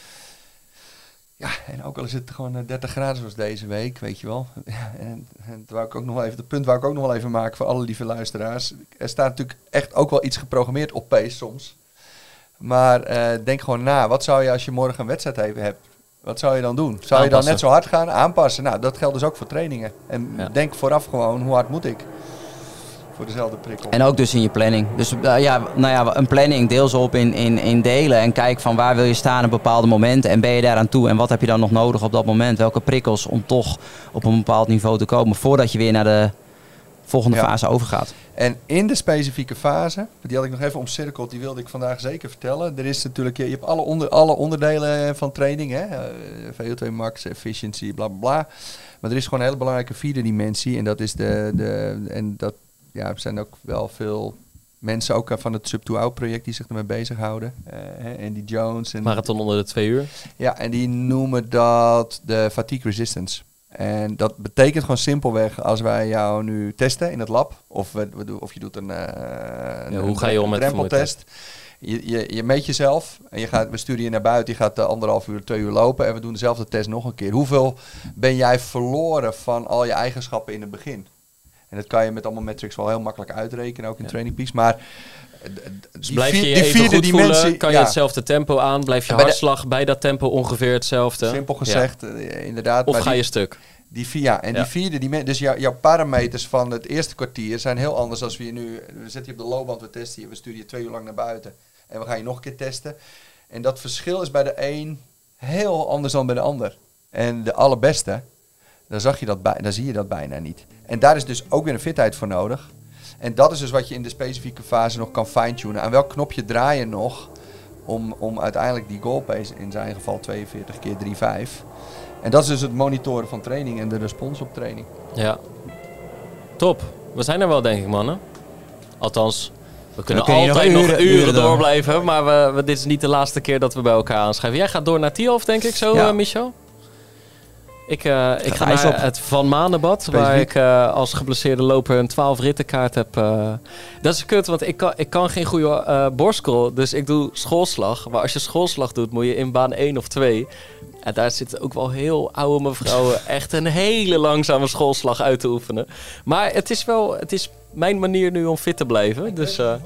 ja, en ook al is het gewoon dertig graden zoals deze week, weet je wel. Ja, en, en dat, wou ik ook nog wel even, dat punt wou ik ook nog wel even maken voor alle lieve luisteraars. Er staat natuurlijk echt ook wel iets geprogrammeerd op pace soms. Maar uh, denk gewoon na, wat zou je als je morgen een wedstrijd hebt, Wat zou je dan doen? Zou Aanpassen. je dan net zo hard gaan? Aanpassen. Nou, dat geldt dus ook voor trainingen. En Ja. denk vooraf gewoon, hoe hard moet ik? Voor dezelfde prikkel. En ook dus in je planning. Dus uh, ja, nou ja, een planning deel ze op in, in, in delen. En kijk van waar wil je staan op bepaalde momenten. En ben je daaraan toe? En wat heb je dan nog nodig op dat moment? Welke prikkels om toch op een bepaald niveau te komen. Voordat je weer naar de volgende Ja. fase overgaat. En in de specifieke fase, die had ik nog even omcirkeld, die wilde ik vandaag zeker vertellen. Er is natuurlijk, je hebt alle, onder, alle onderdelen van training, hè? Uh, V O twee max, efficiency, bla bla bla. Maar er is gewoon een hele belangrijke vierde dimensie. En dat is de, de en dat ja, er zijn ook wel veel mensen ook van het Sub two Hour project die zich ermee bezighouden. Uh, Andy Jones. En, Marathon onder de twee uur. Ja, en die noemen dat de fatigue resistance. En dat betekent gewoon simpelweg, als wij jou nu testen in het lab, of, we, we doen, of je doet een, uh, Ja, een hoe ga je om met drempeltest. Je, je, je meet jezelf en je gaat, we sturen je naar buiten, je gaat uh, anderhalf uur, twee uur lopen en we doen dezelfde test nog een keer. Hoeveel ben jij verloren van al je eigenschappen in het begin? En dat kan je met allemaal metrics wel heel makkelijk uitrekenen, ook in Ja. Training Peaks. Maar Dus die blijf je vier- je die even vierde goed dimensie, voelen, kan ja. je hetzelfde tempo aan, blijf je En bij de- hartslag bij dat tempo ongeveer hetzelfde. Simpel Ja. gezegd, uh, inderdaad. Of maar ga die- je stuk. Die vier, ja, en Ja. die vierde, die dus jou, jouw parameters van het eerste kwartier zijn heel anders als we je nu... We zetten je op de loopband, we testen je, we sturen je twee uur lang naar buiten. En we gaan je nog een keer testen. En dat verschil is bij de een heel anders dan bij de ander. En de allerbeste, daar, zag je dat bij, daar zie je dat bijna niet. En daar is dus ook weer een fitheid voor nodig. En dat is dus wat je in de specifieke fase nog kan fine-tunen. Aan welk knopje draai je nog om, om uiteindelijk die goal pace, in zijn geval tweeënveertig keer drie komma vijf... En dat is dus het monitoren van training en de respons op training. Ja. Top. We zijn er wel, denk ik, mannen. Althans, we kunnen kun je altijd nog nog uren- uren, uren door. door blijven. Maar we, we, dit is niet de laatste keer dat we bij elkaar aanschrijven. Jij gaat door naar Tialf, denk ik, zo, Ja. uh, Michel? Ik, uh, ik ga ijs naar op. het Van Maanenbad, waar Specifiek. ik uh, als geblesseerde loper een twaalf rittenkaart heb. Uh, dat is kut, want ik kan, ik kan geen goede uh, borstcrawl, dus ik doe schoolslag. Maar als je schoolslag doet, moet je in baan één of twee. En daar zitten ook wel heel oude mevrouwen echt een hele langzame schoolslag uit te oefenen. Maar het is wel, het is mijn manier nu om fit te blijven. Dus uh,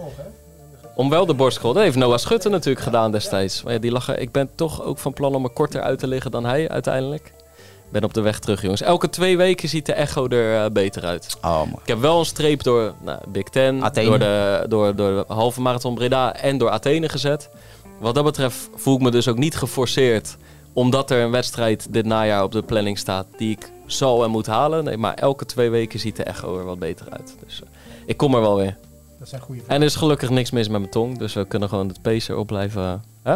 om wel de borstcrawl. Dat heeft Noah Schutte natuurlijk gedaan destijds. Maar ja, die lachen, ik ben toch ook van plan om er korter uit te liggen dan hij uiteindelijk. Ik ben op de weg terug, jongens. Elke twee weken ziet de echo er uh, beter uit. Oh, mooi. Ik heb wel een streep door nou, Big Ten, Athene. door de, door, door de halve marathon Breda en door Athene gezet. Wat dat betreft voel ik me dus ook niet geforceerd, omdat er een wedstrijd dit najaar op de planning staat die ik zal en moet halen. Nee, maar elke twee weken ziet de echo er wat beter uit. Dus uh, ik kom er wel weer. Dat zijn goede En er is gelukkig niks mis met mijn tong, dus we kunnen gewoon het pacer op blijven. Uh, hè?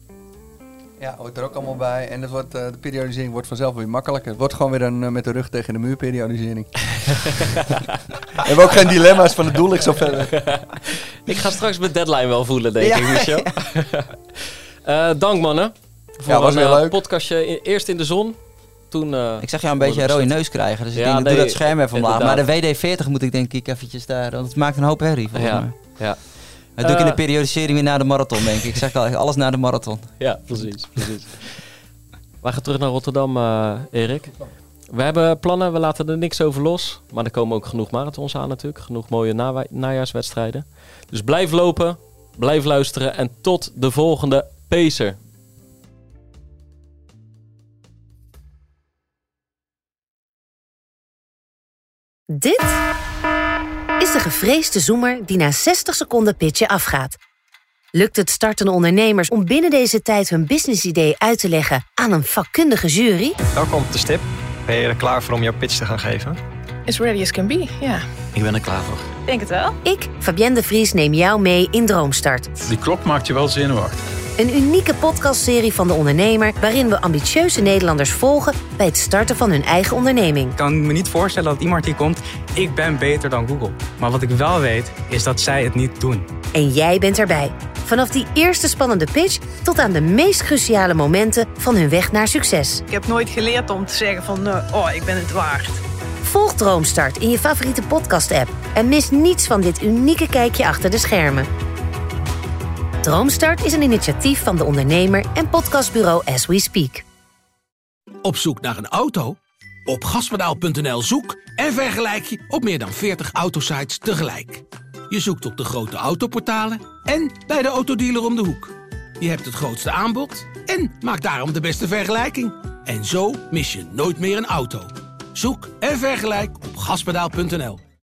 Ja, hoort er ook allemaal bij. En het wordt, uh, de periodisering wordt vanzelf weer makkelijker. Het wordt gewoon weer een uh, met de rug tegen de muur periodisering. We hebben ook geen dilemma's van het doel ligt zo verder. Ik ga straks mijn deadline wel voelen, denk Ja. ik, Michel. uh, dank, mannen. Voor Ja, was een weer uh, leuk. podcastje in- eerst in de zon. Toen, uh, Ik zag jou een beetje een rode neus krijgen, dus ik Ja, denk, ik nee, doe dat scherm even omlaag. Maar de inderdaad. W D veertig moet ik denk ik eventjes daar, want het maakt een hoop herrie volgens Ja. mij. Ja. Dat doe ik in de Eh. periodisering weer na de marathon, denk ik. Ik zeg al, alles na de marathon. Ja, precies. precies. We gaan terug naar Rotterdam, uh, Erik. We hebben plannen, we laten er niks over los. Maar er komen ook genoeg marathons aan natuurlijk. Genoeg mooie nawa- najaarswedstrijden. Dus blijf lopen, blijf luisteren en tot de volgende Pacer. Dit is de gevreesde zoemer die na zestig seconden pitchen afgaat. Lukt het startende ondernemers om binnen deze tijd hun businessidee uit te leggen aan een vakkundige jury? Welkom op de stip. Ben je er klaar voor om jouw pitch te gaan geven? As ready as can be, ja. Ik ben er klaar voor. Denk het wel. Ik, Fabienne de Vries, neem jou mee in Droomstart. Die klok maakt je wel zenuwachtig. Een unieke podcastserie van De Ondernemer waarin we ambitieuze Nederlanders volgen bij het starten van hun eigen onderneming. Ik kan me niet voorstellen dat iemand hier komt, ik ben beter dan Google. Maar wat ik wel weet, is dat zij het niet doen. En jij bent erbij. Vanaf die eerste spannende pitch tot aan de meest cruciale momenten van hun weg naar succes. Ik heb nooit geleerd om te zeggen van, uh, oh, ik ben het waard. Volg Droomstart in je favoriete podcast-app en mis niets van dit unieke kijkje achter de schermen. Droomstart is een initiatief van De Ondernemer en podcastbureau As We Speak. Op zoek naar een auto? Op gaspedaal punt n l zoek en vergelijk je op meer dan veertig autosites tegelijk. Je zoekt op de grote autoportalen en bij de autodealer om de hoek. Je hebt het grootste aanbod en maak daarom de beste vergelijking. En zo mis je nooit meer een auto. Zoek en vergelijk op gaspedaal punt n l.